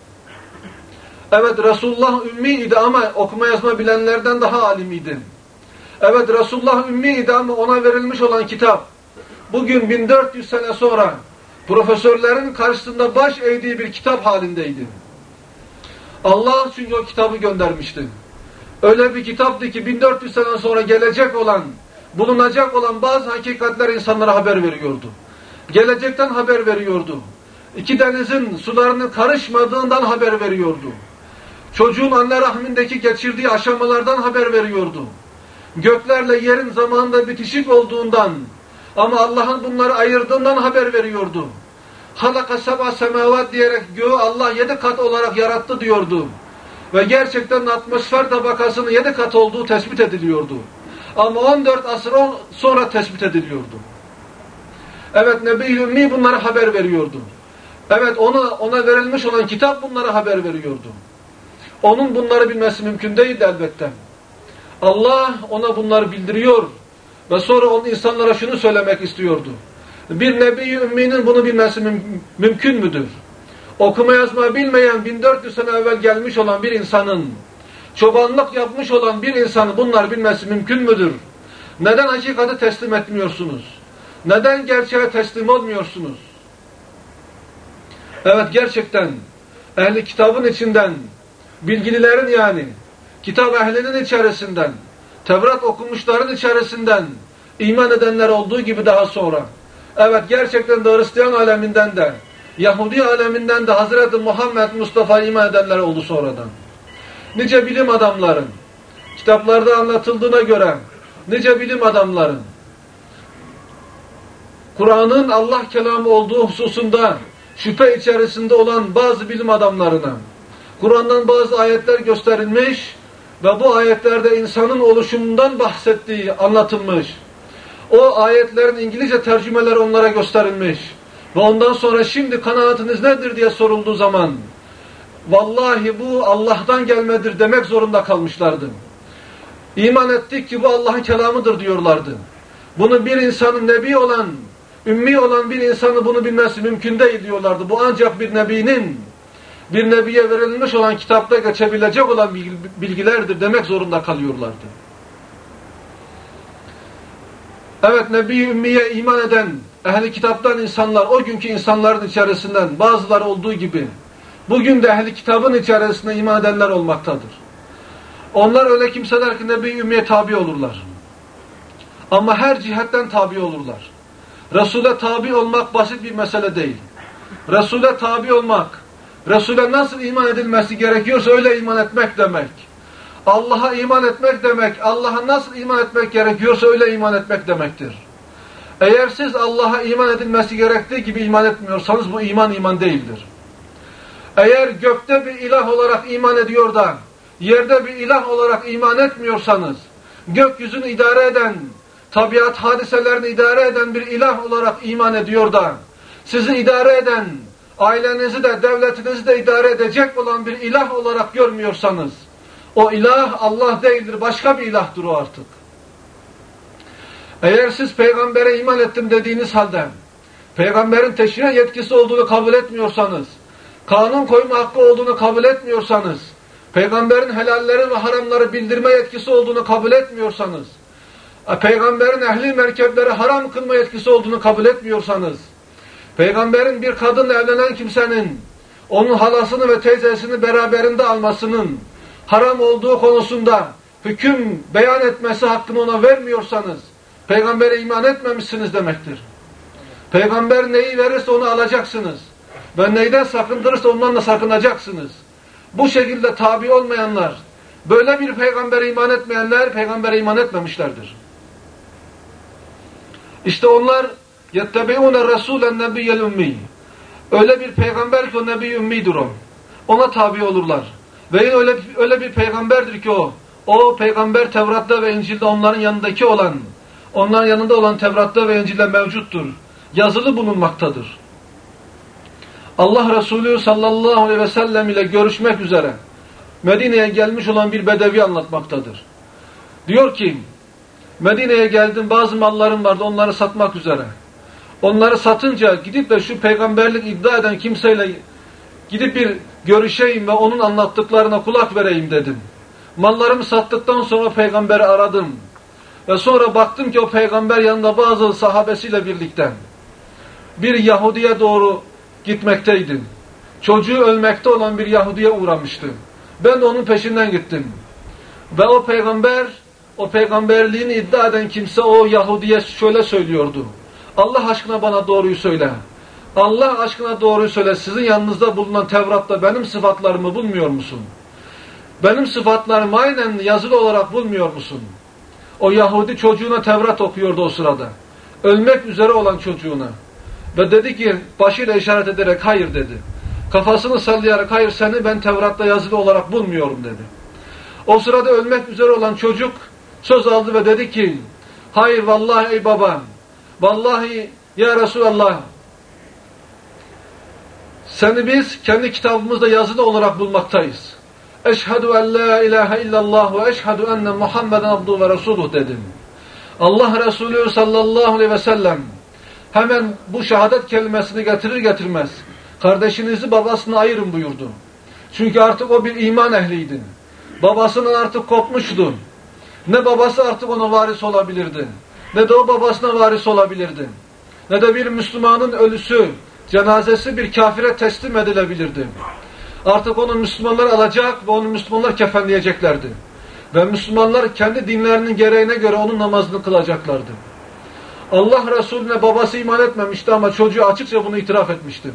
Evet, Resulullah ümmiydi ama okuma yazma bilenlerden daha alimiydi. Evet, Resulullah ümmiydi ama ona verilmiş olan kitap, bugün bin dört yüz sene sonra profesörlerin karşısında baş eğdiği bir kitap halindeydi. Allah çünkü o kitabı göndermişti. Öyle bir kitaptı ki bin dört yüz sene sonra gelecek olan, bulunacak olan bazı hakikatler insanlara haber veriyordu. Gelecekten haber veriyordu. İki denizin sularının karışmadığından haber veriyordu. Çocuğun anne rahmindeki geçirdiği aşamalardan haber veriyordu. Göklerle yerin zamanında bitişik olduğundan ama Allah'ın bunları ayırdığından haber veriyordu. Halaka seb'a semavat diyerek göğü Allah yedi kat olarak yarattı diyordu. Ve gerçekten atmosfer tabakasının yedi kat olduğu tespit ediliyordu. Ama on dört asır sonra tespit ediliyordu. Evet, Nebi-i Ümmi bunlara haber veriyordu. Evet, ona, ona verilmiş olan kitap bunlara haber veriyordu. Onun bunları bilmesi mümkün değildi elbette. Allah ona bunları bildiriyor ve sonra onun insanlara şunu söylemek istiyordu. Bir Nebi-i Ümmi'nin bunu bilmesi müm mümkün müdür? Okuma yazma bilmeyen bin dört yüz sene evvel gelmiş olan bir insanın, çobanlık yapmış olan bir insanın bunları bilmesi mümkün müdür? Neden hakikati teslim etmiyorsunuz? Neden gerçeğe teslim olmuyorsunuz? Evet, gerçekten ehli kitabın içinden, bilgililerin yani, kitap ehlinin içerisinden, Tevrat okumuşların içerisinden iman edenler olduğu gibi daha sonra, evet gerçekten de Hristiyan aleminden de, Yahudi aleminden de Hazreti Muhammed Mustafa iman edenler oldu sonradan. Nice bilim adamların, kitaplarda anlatıldığına göre, nice bilim adamların, Kur'an'ın Allah kelamı olduğu hususunda şüphe içerisinde olan bazı bilim adamlarına, Kur'an'dan bazı ayetler gösterilmiş ve bu ayetlerde insanın oluşumundan bahsettiği anlatılmış. O ayetlerin İngilizce tercümeleri onlara gösterilmiş. Ve ondan sonra şimdi kanaatiniz nedir diye sorulduğu zaman vallahi bu Allah'tan gelmedir demek zorunda kalmışlardı. İman ettik ki bu Allah'ın kelamıdır diyorlardı. Bunu bir insanın nebi olan, ümmi olan bir insanın bunu bilmesi mümkün değil diyorlardı. Bu ancak bir nebinin, bir nebiye verilmiş olan kitapta geçebilecek olan bilgilerdir demek zorunda kalıyorlardı. Evet, Nebi-i Ümmiye iman eden ehli kitaptan insanlar, o günkü insanların içerisinden bazıları olduğu gibi bugün de ehli kitabın içerisinde iman edenler olmaktadır. Onlar öyle kimseler ki Nebi-i Ümmiye tabi olurlar. Ama her cihetten tabi olurlar. Resul'e tabi olmak basit bir mesele değil. Resul'e tabi olmak, Resul'e nasıl iman edilmesi gerekiyorsa öyle iman etmek demek. Allah'a iman etmek demek, Allah'a nasıl iman etmek gerekiyorsa öyle iman etmek demektir. Eğer siz Allah'a iman edilmesi gerektiği gibi iman etmiyorsanız bu iman iman değildir. Eğer gökte bir ilah olarak iman ediyor da yerde bir ilah olarak iman etmiyorsanız, gökyüzünü idare eden, tabiat hadiselerini idare eden bir ilah olarak iman ediyor da sizi idare eden, ailenizi de devletinizi de idare edecek olan bir ilah olarak görmüyorsanız, o ilah Allah değildir, başka bir ilahdır o artık. Eğer siz peygambere iman ettim dediğiniz halde, peygamberin teşri yetkisi olduğunu kabul etmiyorsanız, kanun koyma hakkı olduğunu kabul etmiyorsanız, peygamberin helalleri ve haramları bildirme yetkisi olduğunu kabul etmiyorsanız, peygamberin ehli merkepleri haram kılma yetkisi olduğunu kabul etmiyorsanız, peygamberin bir kadınla evlenen kimsenin onun halasını ve teyzesini beraberinde almasının haram olduğu konusunda hüküm beyan etmesi hakkını ona vermiyorsanız, peygambere iman etmemişsiniz demektir. Peygamber neyi verirse onu alacaksınız. Ve neyden sakındırırsa ondan da sakınacaksınız. Bu şekilde tabi olmayanlar, böyle bir peygambere iman etmeyenler, peygambere iman etmemişlerdir. İşte onlar يَتَّبِعُونَ رَسُولَ النَّبِيَّ الْاُمِّيِّ Öyle bir peygamber ki o Nebi Ümmi'dir o. Ona tabi olurlar. Ve öyle, öyle bir peygamberdir ki o. O peygamber Tevrat'ta ve İncil'de onların yanındaki olan, onların yanında olan Tevrat'ta ve İncil'de mevcuttur. Yazılı bulunmaktadır. Allah Resulü sallallahu aleyhi ve sellem ile görüşmek üzere Medine'ye gelmiş olan bir bedevi anlatmaktadır. Diyor ki, Medine'ye geldim, bazı mallarım vardı, onları satmak üzere. Onları satınca gidip de şu peygamberlik iddia eden kimseyle gidip bir görüşeyim ve onun anlattıklarına kulak vereyim dedim. Mallarımı sattıktan sonra peygamberi aradım. Ve sonra baktım ki o peygamber yanında bazı sahabesiyle birlikte bir Yahudi'ye doğru gitmekteydi. Çocuğu ölmekte olan bir Yahudi'ye uğramıştı. Ben de onun peşinden gittim. Ve o peygamber, o peygamberliğini iddia eden kimse o Yahudi'ye şöyle söylüyordu. Allah aşkına bana doğruyu söyle. Allah aşkına doğruyu söyle. Sizin yanınızda bulunan Tevrat'ta benim sıfatlarımı bulmuyor musun? Benim sıfatlarımı aynen yazılı olarak bulmuyor musun? O Yahudi çocuğuna Tevrat okuyordu o sırada. Ölmek üzere olan çocuğuna. Ve dedi ki, başıyla işaret ederek hayır dedi. Kafasını sallayarak hayır seni ben Tevrat'ta yazılı olarak bulmuyorum dedi. O sırada ölmek üzere olan çocuk söz aldı ve dedi ki, hayır vallahi ey babam, vallahi ya Resulallah, seni biz kendi kitabımızda yazılı olarak bulmaktayız. Eşhedü en la ilahe illallah ve eşhedü enne Muhammeden abduhu ve resuluh dedim. Allah Resulü sallallahu aleyhi ve sellem hemen bu şehadet kelimesini getirir getirmez kardeşinizi babasına ayırın buyurdu. Çünkü artık o bir iman ehliydi. Babasından artık kopmuştu. Ne babası artık ona varis olabilirdi, ne de o babasına varis olabilirdi. Ne de bir Müslümanın ölüsü, cenazesi bir kafire teslim edilebilirdi. Artık onu Müslümanlar alacak ve onu Müslümanlar kefenleyeceklerdi. Ve Müslümanlar kendi dinlerinin gereğine göre onun namazını kılacaklardı. Allah Resulüne babası iman etmemişti ama çocuğu açıkça bunu itiraf etmişti.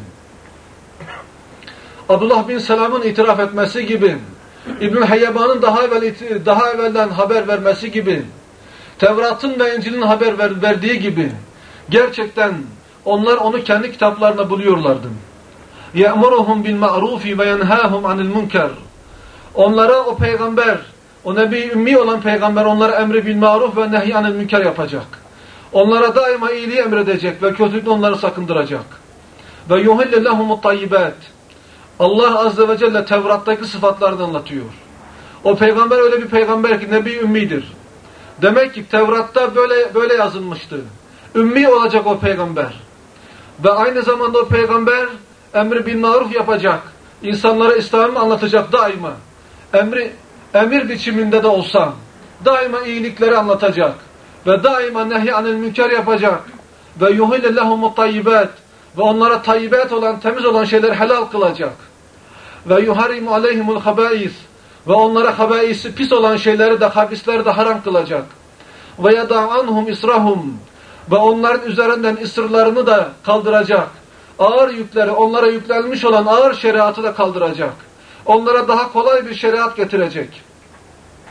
Abdullah bin Selam'ın itiraf etmesi gibi, İbn-i Hayyaban'ın daha evvel daha evvelden haber vermesi gibi, Tevrat'ın ve İncil'in haber ver, verdiği gibi, gerçekten onlar onu kendi kitaplarına buluyorlardı. يَأْمُرُهُمْ بِالْمَعْرُوفِ وَيَنْهَاهُمْ عَنِ الْمُنْكَرِ Onlara o peygamber, o Nebi Ümmi olan peygamber onlara emri bil maruf ve nehy anil münker yapacak. Onlara daima iyiliği emredecek ve kötülükten onları sakındıracak. Ve yuhille lehumut tayyibat. Allah azze ve celle Tevrat'taki sıfatlarını anlatıyor. O peygamber öyle bir peygamber ki Nebi Ümmi'dir. Demek ki Tevrat'ta böyle böyle yazılmıştı. Ümmi olacak o peygamber. Ve aynı zamanda o peygamber emri bil maruf yapacak. İnsanlara İslam'ı anlatacak daima. Emri emir biçiminde de olsa daima iyilikleri anlatacak ve daima nehy anil münker yapacak ve yuhille lehumut tayyibat ve onlara tayyibat olan, temiz olan şeyler helal kılacak ve yuharimu aleyhimul habais ve onlara habaisi, pis olan şeyleri de, habisleri de haram kılacak ve yada'anhum israhum ve onların üzerinden ısırlarını da kaldıracak. Ağır yükleri, onlara yüklenmiş olan ağır şeriatı da kaldıracak. Onlara daha kolay bir şeriat getirecek.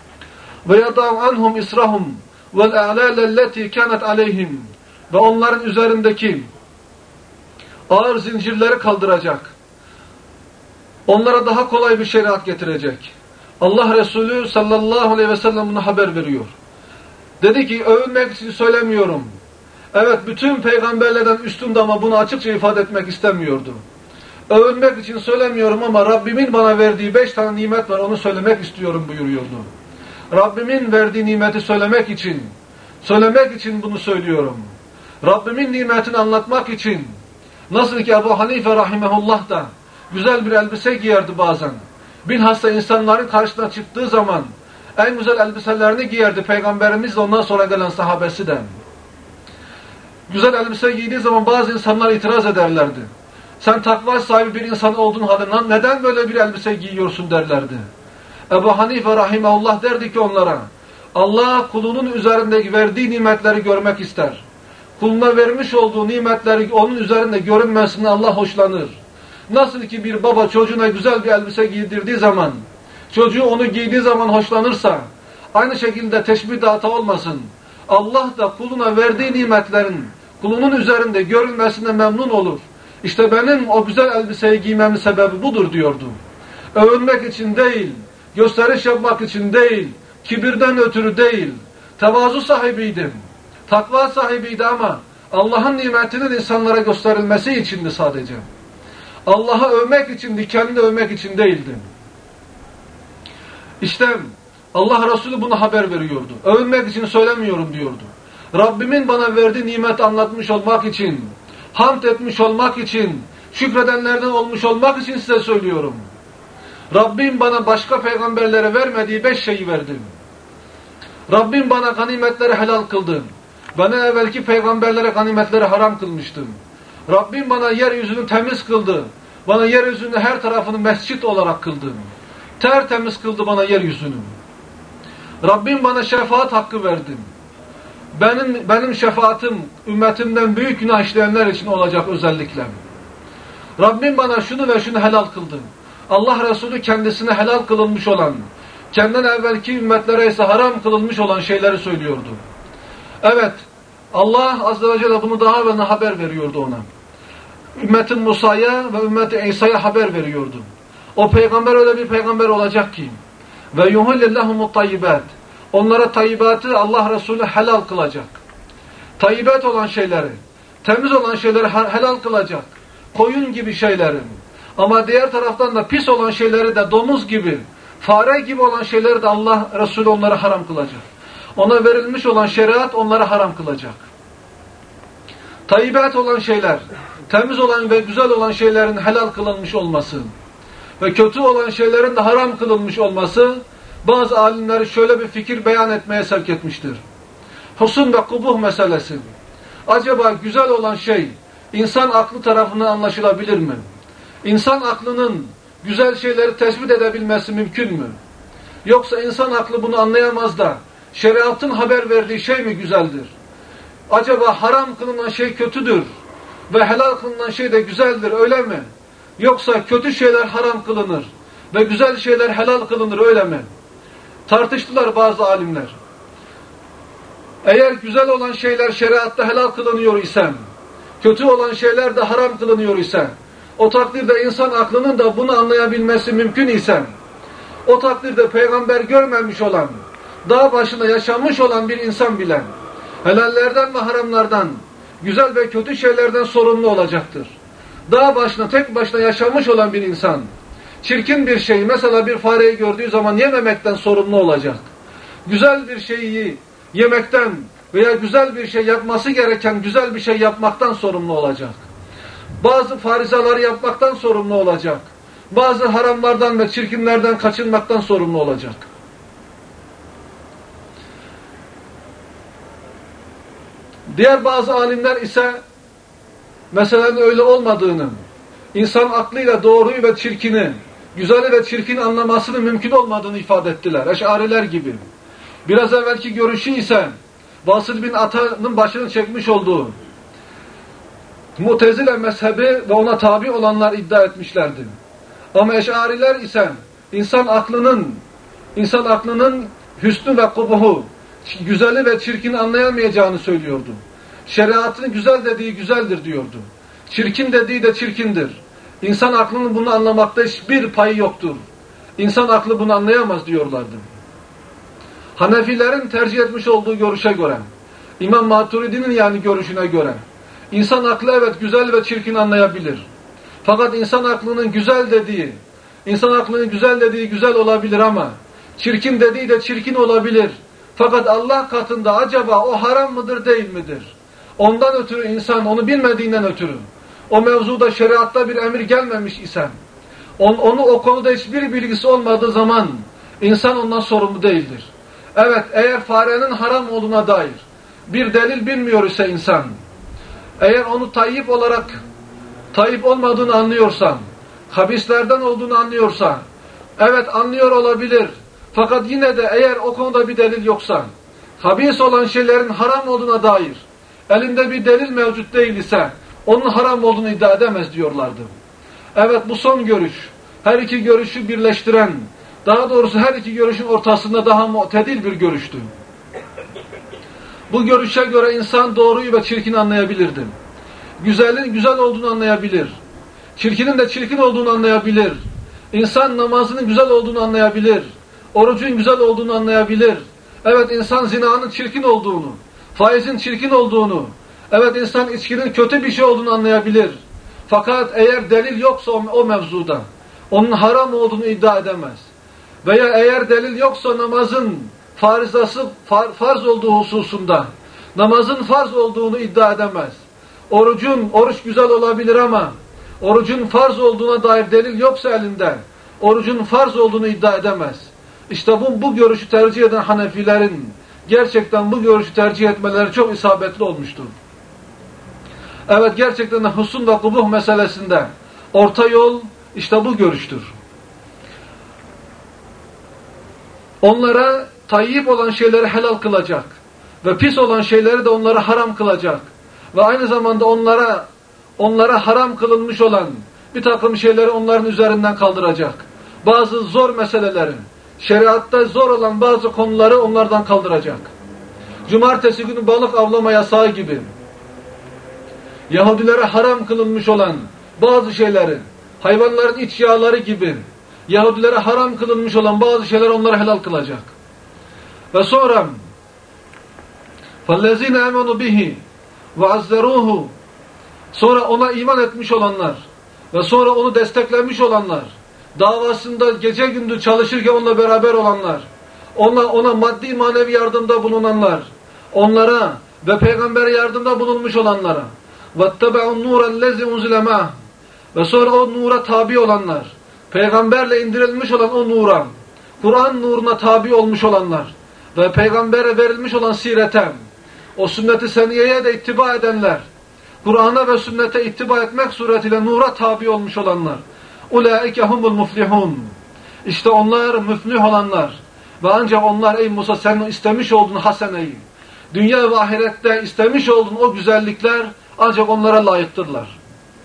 Ve yada'u anhum israhum vel a'lâlelleti kânet aleyhim. Ve onların üzerindeki ağır zincirleri kaldıracak. Onlara daha kolay bir şeriat getirecek. Allah Resulü sallallahu aleyhi ve sellem bunu haber veriyor. Dedi ki, övünmek için söylemiyorum. Evet, bütün peygamberlerden üstündü ama bunu açıkça ifade etmek istemiyordu. Övünmek için söylemiyorum ama Rabbimin bana verdiği beş tane nimet var, onu söylemek istiyorum buyuruyordu. Rabbimin verdiği nimeti söylemek için, söylemek için bunu söylüyorum. Rabbimin nimetini anlatmak için, nasıl ki Ebu Hanife rahimehullah da güzel bir elbise giyerdi bazen. Bilhassa insanların karşısına çıktığı zaman en güzel elbiselerini giyerdi Peygamberimiz de ondan sonra gelen sahabesi de. Güzel elbise giydiği zaman bazı insanlar itiraz ederlerdi. Sen takva sahibi bir insan olduğun halde neden böyle bir elbise giyiyorsun derlerdi. Ebu Hanife rahimehullah derdi ki onlara, Allah kulunun üzerindeki verdiği nimetleri görmek ister. Kuluna vermiş olduğu nimetleri onun üzerinde görünmesine Allah hoşlanır. Nasıl ki bir baba çocuğuna güzel bir elbise giydirdiği zaman, çocuğu onu giydiği zaman hoşlanırsa, aynı şekilde teşbih hata olmasın. Allah da kuluna verdiği nimetlerin kulunun üzerinde görünmesine memnun olur. İşte benim o güzel elbiseyi giymemin sebebi budur diyordu. Övünmek için değil, gösteriş yapmak için değil, kibirden ötürü değil, tevazu sahibiydim. Takva sahibiydi ama Allah'ın nimetinin insanlara gösterilmesi içindi sadece. Allah'ı övmek içindi, kendini övmek için değildi. İşte Allah Resulü bunu haber veriyordu. Övünmek için söylemiyorum diyordu. Rabbimin bana verdiği nimeti anlatmış olmak için, hamd etmiş olmak için, şükredenlerden olmuş olmak için size söylüyorum. Rabbim bana başka peygamberlere vermediği beş şeyi verdi. Rabbim bana ganimetleri helal kıldı. Bana evvelki peygamberlere ganimetleri haram kılmıştım. Rabbim bana yeryüzünü temiz kıldı. Bana yeryüzünü her tarafını mescit olarak kıldı. Tertemiz kıldı bana yeryüzünü. Rabbim bana şefaat hakkı verdi. Benim, benim şefaatim ümmetimden büyük günah işleyenler için olacak özellikle. Rabbim bana şunu ve şunu helal kıldı. Allah Resulü kendisine helal kılınmış olan, kendinden evvelki ümmetlere ise haram kılınmış olan şeyleri söylüyordu. Evet, Allah Azze ve Celle bunu daha evvel haber veriyordu ona. Ümmetin Musa'ya ve ümmeti İsa'ya haber veriyordu. O peygamber öyle bir peygamber olacak ki ve yuhillillahumut tayyibat. Onlara tayyibatı Allah Resulü helal kılacak. Tayyibat olan şeyleri, temiz olan şeyleri helal kılacak. Koyun gibi şeyleri. Ama diğer taraftan da pis olan şeyleri de domuz gibi, fare gibi olan şeyleri de Allah Resulü onlara haram kılacak. Ona verilmiş olan şeriat onlara haram kılacak. Tayyibat olan şeyler, temiz olan ve güzel olan şeylerin helal kılınmış olması ve kötü olan şeylerin de haram kılınmış olması bazı alimleri şöyle bir fikir beyan etmeye sevk etmiştir. Husun ve kubuh meselesi. Acaba güzel olan şey insan aklı tarafından anlaşılabilir mi? İnsan aklının güzel şeyleri tespit edebilmesi mümkün mü? Yoksa insan aklı bunu anlayamaz da şeriatın haber verdiği şey mi güzeldir? Acaba haram kılınan şey kötüdür ve helal kılınan şey de güzeldir, öyle mi? Yoksa kötü şeyler haram kılınır ve güzel şeyler helal kılınır, öyle mi? Tartıştılar bazı alimler. Eğer güzel olan şeyler şeriatta helal kılınıyor ise, kötü olan şeyler de haram kılınıyor ise, o takdirde insan aklının da bunu anlayabilmesi mümkün ise, o takdirde peygamber görmemiş olan, dağ başında yaşamış olan bir insan bile, helallerden ve haramlardan, güzel ve kötü şeylerden sorumlu olacaktır. Dağ başına, tek başına yaşamış olan bir insan, çirkin bir şeyi, mesela bir fareyi gördüğü zaman yememekten sorumlu olacak. Güzel bir şeyi yemekten veya güzel bir şey yapması gereken güzel bir şey yapmaktan sorumlu olacak. Bazı farizaları yapmaktan sorumlu olacak. Bazı haramlardan ve çirkinlerden kaçınmaktan sorumlu olacak. Diğer bazı alimler ise meselenin öyle olmadığını, insan aklıyla doğruyu ve çirkini, güzeli ve çirkini anlamasının mümkün olmadığını ifade ettiler. Eş'ariler gibi. Biraz evvelki görüşü ise Vasıl bin Ata'nın başını çekmiş olduğu Mu'tezile mezhebi ve ona tabi olanlar iddia etmişlerdi. Ama Eş'ariler ise insan aklının insan aklının hüsnü ve kubuhu, güzeli ve çirkini anlayamayacağını söylüyordu. Şeriatın güzel dediği güzeldir diyordu. Çirkin dediği de çirkindir. İnsan aklının bunu anlamakta hiçbir payı yoktur. İnsan aklı bunu anlayamaz diyorlardı. Hanefilerin tercih etmiş olduğu görüşe göre, İmam Maturidi'nin yani görüşüne göre, insan aklı evet güzel ve çirkin anlayabilir. Fakat insan aklının güzel dediği, insan aklının güzel dediği güzel olabilir ama çirkin dediği de çirkin olabilir. Fakat Allah katında acaba o haram mıdır değil midir? Ondan ötürü insan onu bilmediğinden ötürü, o mevzuda şeriatta bir emir gelmemiş ise, on, onu o konuda hiçbir bilgisi olmadığı zaman insan ondan sorumlu değildir. Evet, eğer farenin haram olduğuna dair bir delil bilmiyor ise insan, eğer onu tayyip olarak tayyip olmadığını anlıyorsa, habislerden olduğunu anlıyorsa, evet anlıyor olabilir. Fakat yine de eğer o konuda bir delil yoksa, habis olan şeylerin haram olduğuna dair elinde bir delil mevcut değil ise, onun haram olduğunu iddia edemez diyorlardı. Evet, bu son görüş, her iki görüşü birleştiren, daha doğrusu her iki görüşün ortasında daha mu'tedil bir görüştü. Bu görüşe göre insan doğruyu ve çirkini anlayabilirdi. Güzelin güzel olduğunu anlayabilir. Çirkinin de çirkin olduğunu anlayabilir. İnsan namazının güzel olduğunu anlayabilir. Orucun güzel olduğunu anlayabilir. Evet, insan zinanın çirkin olduğunu, faizin çirkin olduğunu, evet insan içkinin kötü bir şey olduğunu anlayabilir. Fakat eğer delil yoksa o, o mevzuda, onun haram olduğunu iddia edemez. Veya eğer delil yoksa namazın farizası, far, farz olduğu hususunda, namazın farz olduğunu iddia edemez. Orucun, oruç güzel olabilir ama, orucun farz olduğuna dair delil yoksa elinde, orucun farz olduğunu iddia edemez. İşte bu, bu görüşü tercih eden Hanefilerin, gerçekten bu görüşü tercih etmeleri çok isabetli olmuştur. Evet, gerçekten de husun ve kubuh meselesinde orta yol işte bu görüştür. Onlara tayyip olan şeyleri helal kılacak ve pis olan şeyleri de onlara haram kılacak ve aynı zamanda onlara onlara haram kılınmış olan bir takım şeyleri onların üzerinden kaldıracak. Bazı zor meseleleri, şeriatta zor olan bazı konuları onlardan kaldıracak. Cumartesi günü balık avlama yasağı gibi, Yahudilere haram kılınmış olan bazı şeyleri, hayvanların iç yağları gibi, Yahudilere haram kılınmış olan bazı şeyler onlara helal kılacak. Ve sonra فَالَّذ۪ينَ اَمَنُوا بِهِ وَعَزَّرُوهُ sonra ona iman etmiş olanlar ve sonra onu desteklemiş olanlar, davasında gece gündüz çalışırken onunla beraber olanlar, ona, ona maddi manevi yardımda bulunanlar, onlara ve peygambere yardımda bulunmuş olanlara وَاتَّبَعُوا النُّورَ الَّذِي اُنْزِلَ مَعْهُ ve sonra o nura tabi olanlar, peygamberle indirilmiş olan o nura, Kur'an nuruna tabi olmuş olanlar ve peygambere verilmiş olan sirete, o sünnet-i seniyeye de ittiba edenler, Kur'an'a ve sünnete ittiba etmek suretiyle nura tabi olmuş olanlar, ulaike humul muflihun, işte onlar müflih olanlar ve ancak onlar ey Musa senin istemiş olduğun haseneyi, dünya ve ahirette istemiş olduğun o güzellikler ancak onlara layıktırlar.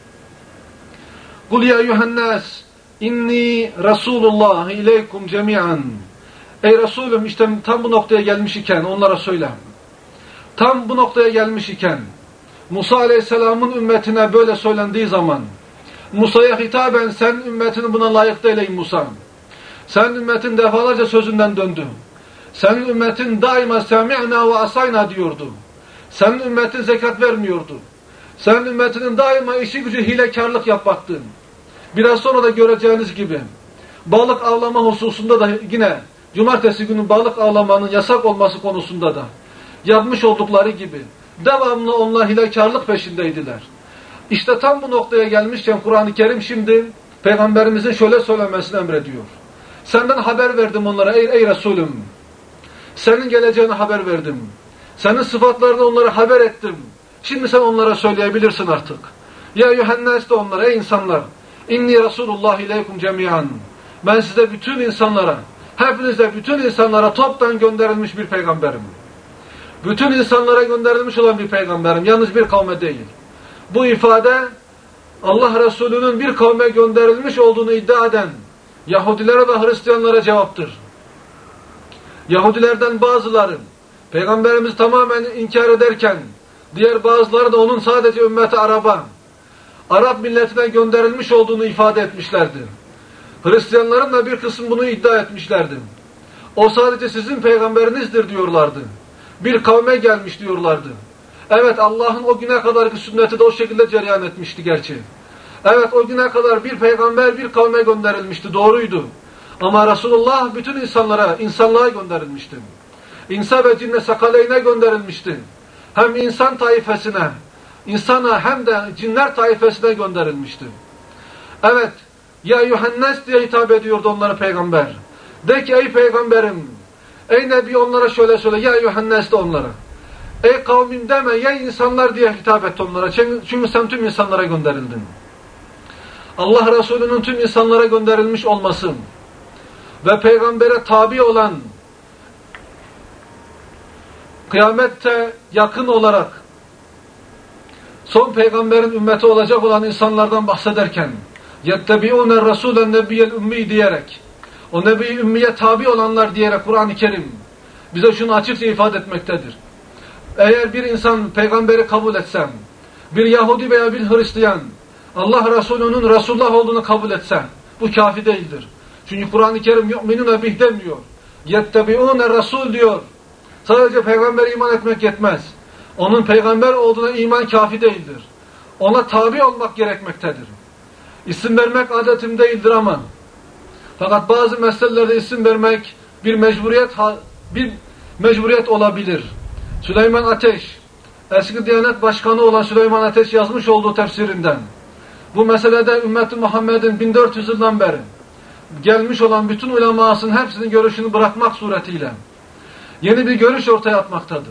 Kul ya eyyuhennâs inni Resulullah ileykum cemi'an. Ey Resulüm, işte tam bu noktaya gelmiş iken onlara söyle. Tam bu noktaya gelmiş iken Musa Aleyhisselam'ın ümmetine böyle söylendiği zaman Musa'ya hitaben sen ümmetini buna layık değil ey Musa. Sen ümmetin defalarca sözünden döndü. Senin ümmetin daima semi'na ve asayna diyordu. Senin ümmetin zekat vermiyordu. Senin ümmetinin daima işi gücü hilekarlık yapmaktı. Biraz sonra da göreceğiniz gibi balık avlama hususunda da yine cumartesi günü balık avlamanın yasak olması konusunda da yapmış oldukları gibi devamlı onlar hilekarlık peşindeydiler. İşte tam bu noktaya gelmişken Kur'an-ı Kerim şimdi Peygamberimizin şöyle söylemesini emrediyor. Senden haber verdim onlara ey, ey Resulüm. Senin geleceğini haber verdim. Senin sıfatlarını onlara haber ettim. Şimdi sen onlara söyleyebilirsin artık. Ya eyyuhennâs de onlara ey insanlar. İnni Resulullah ileykum cemiyan. Ben size bütün insanlara, hepinize bütün insanlara toptan gönderilmiş bir peygamberim. Bütün insanlara gönderilmiş olan bir peygamberim. Yalnız bir kavme değil. Bu ifade Allah Resulü'nün bir kavme gönderilmiş olduğunu iddia eden Yahudilere ve Hristiyanlara cevaptır. Yahudilerden bazıları Peygamberimizi tamamen inkar ederken diğer bazıları da onun sadece ümmeti Arap'a, Arap milletine gönderilmiş olduğunu ifade etmişlerdi. Hristiyanların da bir kısmı bunu iddia etmişlerdi. O sadece sizin peygamberinizdir diyorlardı. Bir kavme gelmiş diyorlardı. Evet, Allah'ın o güne kadarki sünneti de o şekilde cereyan etmişti gerçi. Evet, o güne kadar bir peygamber bir kavme gönderilmişti, doğruydu. Ama Resulullah bütün insanlara, insanlığa gönderilmişti. İnsan ve cinne sakaleyne gönderilmişti. Hem insan taifesine, insana hem de cinler taifesine gönderilmişti. Evet, ya Yuhannes diye hitap ediyordu onlara peygamber. De ki ey peygamberim, ey nebi onlara şöyle söyle, ya Yuhannes de onlara. Ey kavmim deme, ya insanlar diye hitap et onlara. Çünkü sen tüm insanlara gönderildin. Allah Resulü'nün tüm insanlara gönderilmiş olması ve peygambere tabi olan, kıyamette yakın olarak son peygamberin ümmeti olacak olan insanlardan bahsederken يَتَّبِعُونَ الرَّسُولَ النَّبِيَّ الْاُمِّي diyerek, o Nebi Ümmiye tabi olanlar diyerek Kur'an-ı Kerim bize şunu açıkça ifade etmektedir. Eğer bir insan peygamberi kabul etsem, bir Yahudi veya bir Hristiyan Allah Resulü'nün Resulullah olduğunu kabul etse, bu kafi değildir. Çünkü Kur'an-ı Kerim yu'minune bih demiyor. Yettebi'une Resul diyor. Sadece peygambere iman etmek yetmez. Onun peygamber olduğuna iman kafi değildir. Ona tabi olmak gerekmektedir. İsim vermek adetim değildir ama fakat bazı meselelerde isim vermek bir mecburiyet bir mecburiyet olabilir. Süleyman Ateş, eski Diyanet Başkanı olan Süleyman Ateş yazmış olduğu tefsirinden bu meselede ümmeti Muhammed'in bin dört yüz yıldan beri gelmiş olan bütün ulemasının hepsinin görüşünü bırakmak suretiyle yeni bir görüş ortaya atmaktadır.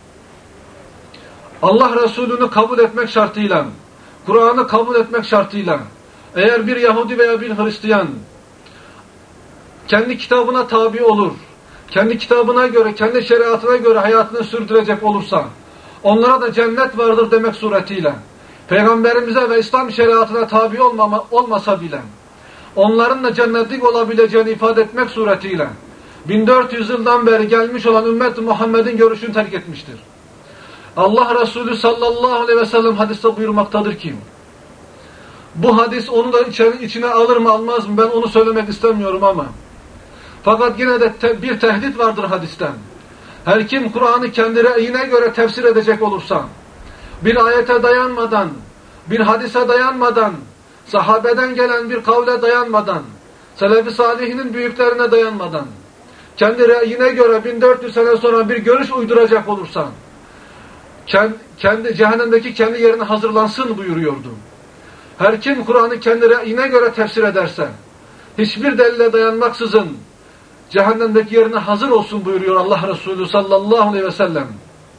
Allah Resulü'nü kabul etmek şartıyla, Kur'an'ı kabul etmek şartıyla, eğer bir Yahudi veya bir Hristiyan kendi kitabına tabi olur, kendi kitabına göre, kendi şeriatına göre hayatını sürdürecek olursa, onlara da cennet vardır demek suretiyle, Peygamberimize ve İslam şeriatına tabi olmama, olmasa bile, onların da cennetlik olabileceğini ifade etmek suretiyle, bin dört yüz yıldan beri gelmiş olan ümmet-i Muhammed'in görüşünü terk etmiştir. Allah Resulü sallallahu aleyhi ve sellem hadiste buyurmaktadır ki, bu hadis onu da içine alır mı almaz mı ben onu söylemek istemiyorum ama, fakat yine de te bir tehdit vardır hadisten. Her kim Kur'an'ı kendi reyine göre tefsir edecek olursa, bir ayete dayanmadan, bir hadise dayanmadan, sahabeden gelen bir kavle dayanmadan, Selefi Salihinin büyüklerine dayanmadan, kendi reyine göre bin dört yüz sene sonra bir görüş uyduracak olursa, kendi cehennemdeki kendi yerine hazırlansın buyuruyordu. Her kim Kur'an'ı kendi reyine göre tefsir ederse, hiçbir delile dayanmaksızın cehennemdeki yerine hazır olsun buyuruyor Allah Resulü sallallahu aleyhi ve sellem.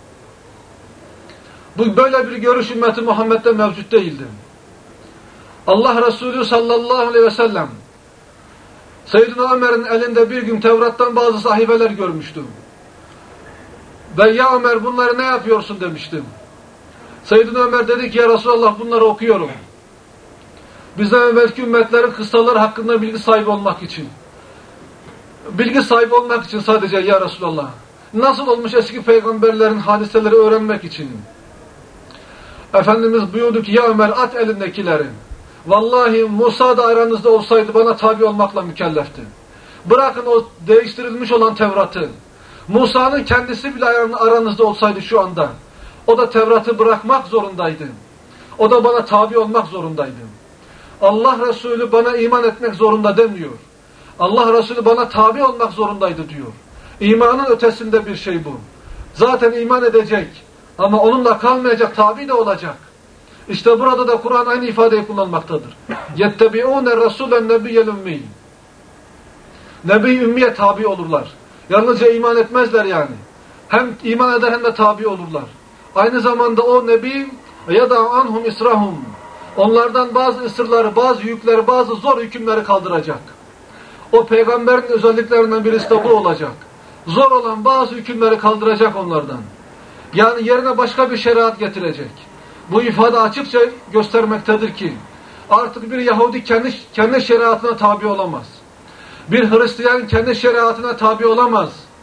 Bu böyle bir görüş ümmeti Muhammed'de mevcut değildi. Allah Resulü sallallahu aleyhi ve sellem Seyyidina Ömer'in elinde bir gün Tevrat'tan bazı sahifeler görmüştüm. Ve ya Ömer bunları ne yapıyorsun demiştim. Seyyidina Ömer dedi ki ya Resulallah bunları okuyorum. Bizden evvelki ümmetlerin kıssaları hakkında bilgi sahibi olmak için. Bilgi sahibi olmak için sadece ya Resulallah. Nasıl olmuş eski peygamberlerin hadiseleri öğrenmek için. Efendimiz buyurdu ki ya Ömer at elindekileri. Vallahi Musa da aranızda olsaydı bana tabi olmakla mükellefti. Bırakın o değiştirilmiş olan Tevrat'ı. Musa'nın kendisi bile aranızda olsaydı şu anda. O da Tevrat'ı bırakmak zorundaydı. O da bana tabi olmak zorundaydı. Allah Resulü bana iman etmek zorunda demiyor. Allah Resulü bana tabi olmak zorundaydı diyor. İmanın ötesinde bir şey bu. Zaten iman edecek ama onunla kalmayacak, tabi de olacak. İşte burada da Kur'an aynı ifadeyi kullanmaktadır. يَتَّبِعُونَ الرَّسُولَ النَّبِيَّ الْاُمِّيِّ Nebi Ümmiye tabi olurlar. Yalnızca iman etmezler yani. Hem iman eder hem de tabi olurlar. Aynı zamanda o Nebi يَدَعُ anhum israhum onlardan bazı ısırları, bazı yükleri, bazı zor hükümleri kaldıracak. O peygamberin özelliklerinden birisi de bu olacak. Zor olan bazı hükümleri kaldıracak onlardan. Yani yerine başka bir şeriat getirecek. Bu ifade açıkça göstermektedir ki artık bir Yahudi kendi, kendi şeriatına tabi olamaz. Bir Hristiyan kendi şeriatına tabi olamaz.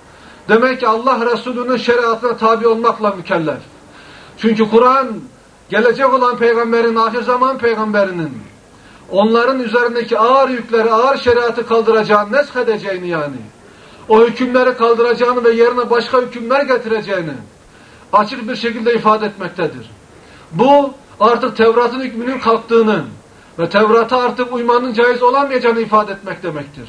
Demek ki Allah Resulü'nün şeriatına tabi olmakla mükellef. Çünkü Kur'an gelecek olan peygamberin, ahir zaman peygamberinin onların üzerindeki ağır yükleri, ağır şeriatı kaldıracağını, nesk edeceğini yani, o hükümleri kaldıracağını ve yerine başka hükümler getireceğini açık bir şekilde ifade etmektedir. Bu artık Tevrat'ın hükmünün kalktığını ve Tevrat'a artık uymanın caiz olamayacağını ifade etmek demektir.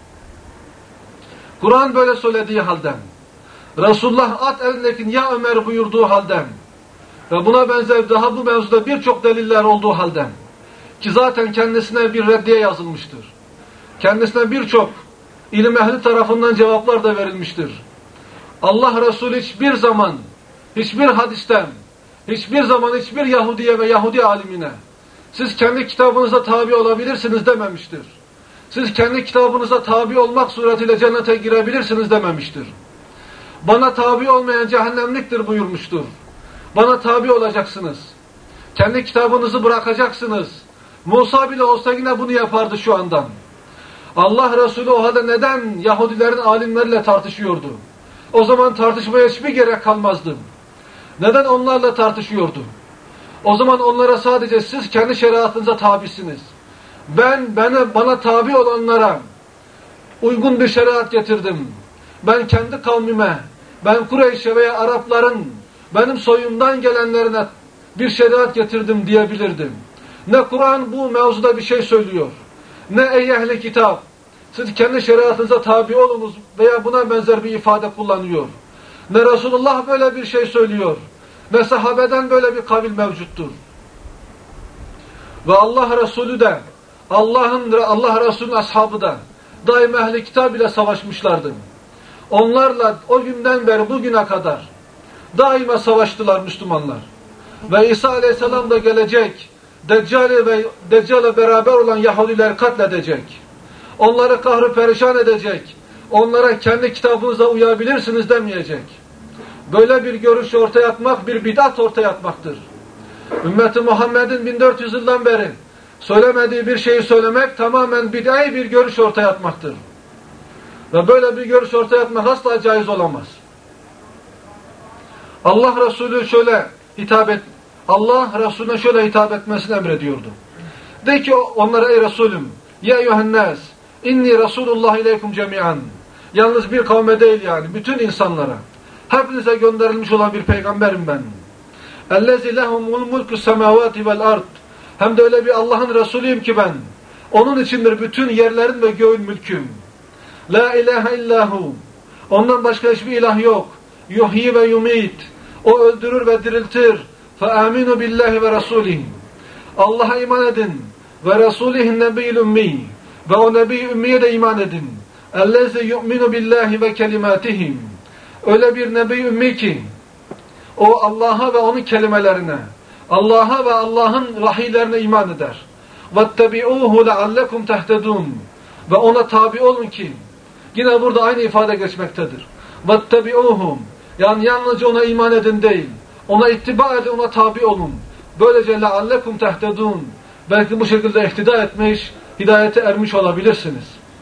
Kur'an böyle söylediği halde, Resulullah at elindekini ya Ömer buyurduğu halde ve buna benzer daha bu mevzuda birçok deliller olduğu halde, ki zaten kendisine bir reddiye yazılmıştır. Kendisine birçok ilim ehli tarafından cevaplar da verilmiştir. Allah Resulü hiçbir zaman, hiçbir hadisten, hiçbir zaman hiçbir Yahudiye ve Yahudi alimine siz kendi kitabınıza tabi olabilirsiniz dememiştir. Siz kendi kitabınıza tabi olmak suretiyle cennete girebilirsiniz dememiştir. Bana tabi olmayan cehennemliktir buyurmuştur. Bana tabi olacaksınız. Kendi kitabınızı bırakacaksınız. Musa bile olsa yine bunu yapardı şu andan. Allah Resulü o halde neden Yahudilerin alimleriyle tartışıyordu? O zaman tartışmaya hiçbir gerek kalmazdı. Neden onlarla tartışıyordu? O zaman onlara sadece siz kendi şeriatınıza tabisiniz. Ben bana, bana tabi olanlara uygun bir şeriat getirdim. Ben kendi kavmime, ben Kureyş'e veya Arapların benim soyumdan gelenlerine bir şeriat getirdim diyebilirdim. Ne Kur'an bu mevzuda bir şey söylüyor, ne ey ehli kitap siz kendi şeriatınıza tabi olunuz veya buna benzer bir ifade kullanıyor. Ne Resulullah böyle bir şey söylüyor, ne sahabeden böyle bir kavil mevcuttur. Ve Allah Resulü de, Allah'ın Allah Resulü'nün ashabı da daima ehli kitap ile savaşmışlardı. Onlarla o günden beri bugüne kadar daima savaştılar Müslümanlar. Ve İsa Aleyhisselam da gelecek, Deccal'e ve Deccal'e beraber olan Yahudiler katledecek. Onları kahrı perişan edecek. Onlara kendi kitabınıza uyabilirsiniz demeyecek. Böyle bir görüş ortaya atmak bir bid'at ortaya atmaktır. Ümmeti Muhammed'in bin dört yüz yıldan beri söylemediği bir şeyi söylemek tamamen bid'ai bir görüş ortaya atmaktır. Ve böyle bir görüş ortaya atmak asla caiz olamaz. Allah Resulü şöyle hitap et, Allah Resulüne şöyle hitap etmesini emrediyordu. De ki onlara ey Resulüm, ya eyyühennâs, inni Resulullah ileykum cemiyan. Yalnız bir kavme değil yani, bütün insanlara. Hepinize gönderilmiş olan bir peygamberim ben. Ellezî lehumul mulku semâvâti vel ard. Hem de öyle bir Allah'ın Resulüyüm ki ben. Onun içindir bütün yerlerin ve göğün mülküm. La ilahe illahu. Ondan başka hiçbir ilah yok. Yuhyi ve yumit. O öldürür ve diriltir. Fe aminu billahi ve rasulih. Allah'a iman edin. Ve rasulihin nebiyyül ümmi. Ve o nebi ümmiye de iman edin. Ellezî yu'minu billahi ve kelimatihim. Öyle bir nebi ümmi ki o Allah'a ve onun kelimelerine, Allah'a ve Allah'ın vahiylerine iman eder. وَاتَّبِعُوهُ لَعَلَّكُمْ تَهْتَدُونَ. Ve ona tabi olun ki, yine burada aynı ifade geçmektedir. وَاتَّبِعُوهُمْ. Yani yalnızca ona iman edin değil, ona ittiba edin, ona tabi olun. Böylece لَعَلَّكُمْ تَهْتَدُونَ. Belki bu şekilde ihtida etmiş, hidayete ermiş olabilirsiniz.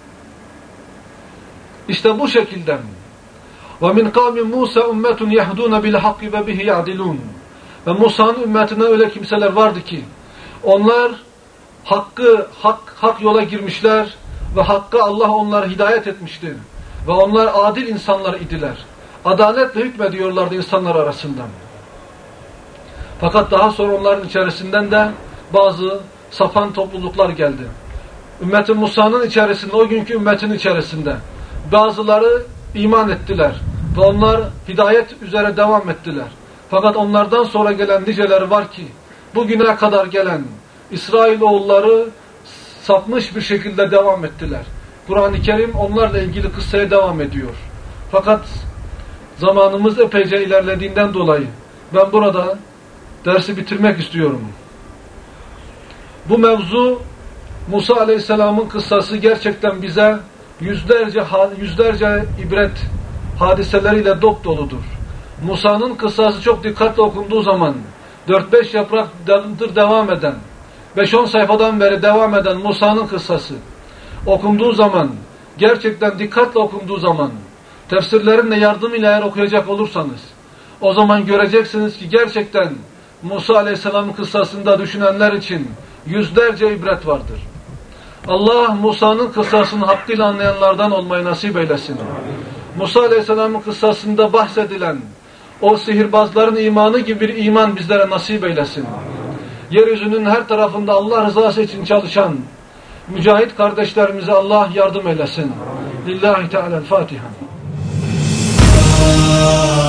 İşte bu şekilde وَمِنْ قَوْمِ مُوسَى اُمَّةٌ يَهْدُونَ بِالْحَقِّ وَبِهِ يَعْدِلُونَ. Ve Musa'nın ümmetinden öyle kimseler vardı ki onlar hakkı, hak, hak yola girmişler ve hakkı Allah onları hidayet etmişti. Ve onlar adil insanlar idiler. Adaletle hükmediyorlardı insanlar arasından. Fakat daha sonra onların içerisinden de bazı sapan topluluklar geldi. Ümmeti Musa'nın içerisinde, o günkü ümmetin içerisinde bazıları iman ettiler ve onlar hidayet üzere devam ettiler. Fakat onlardan sonra gelen niceleri var ki bugüne kadar gelen İsrailoğulları sapmış bir şekilde devam ettiler. Kur'an-ı Kerim onlarla ilgili kıssaya devam ediyor. Fakat zamanımız epeyce ilerlediğinden dolayı ben burada dersi bitirmek istiyorum. Bu mevzu Musa Aleyhisselam'ın kıssası gerçekten bize yüzlerce yüzlerce ibret hadiseleriyle dop doludur. Musa'nın kıssası çok dikkatle okunduğu zaman dört beş yaprakdır devam eden, beş on sayfadan beri devam eden Musa'nın kıssası okunduğu zaman, gerçekten dikkatle okunduğu zaman tefsirlerin yardımıyla eğer okuyacak olursanız, o zaman göreceksiniz ki gerçekten Musa Aleyhisselam'ın kıssasında düşünenler için yüzlerce ibret vardır. Allah Musa'nın kıssasını hakkıyla anlayanlardan olmayı nasip eylesin. Musa Aleyhisselam'ın kıssasında bahsedilen o sihirbazların imanı gibi bir iman bizlere nasip eylesin. Yeryüzünün her tarafında Allah rızası için çalışan mücahit kardeşlerimize Allah yardım eylesin. Lillahi Teala'l-Fatiha.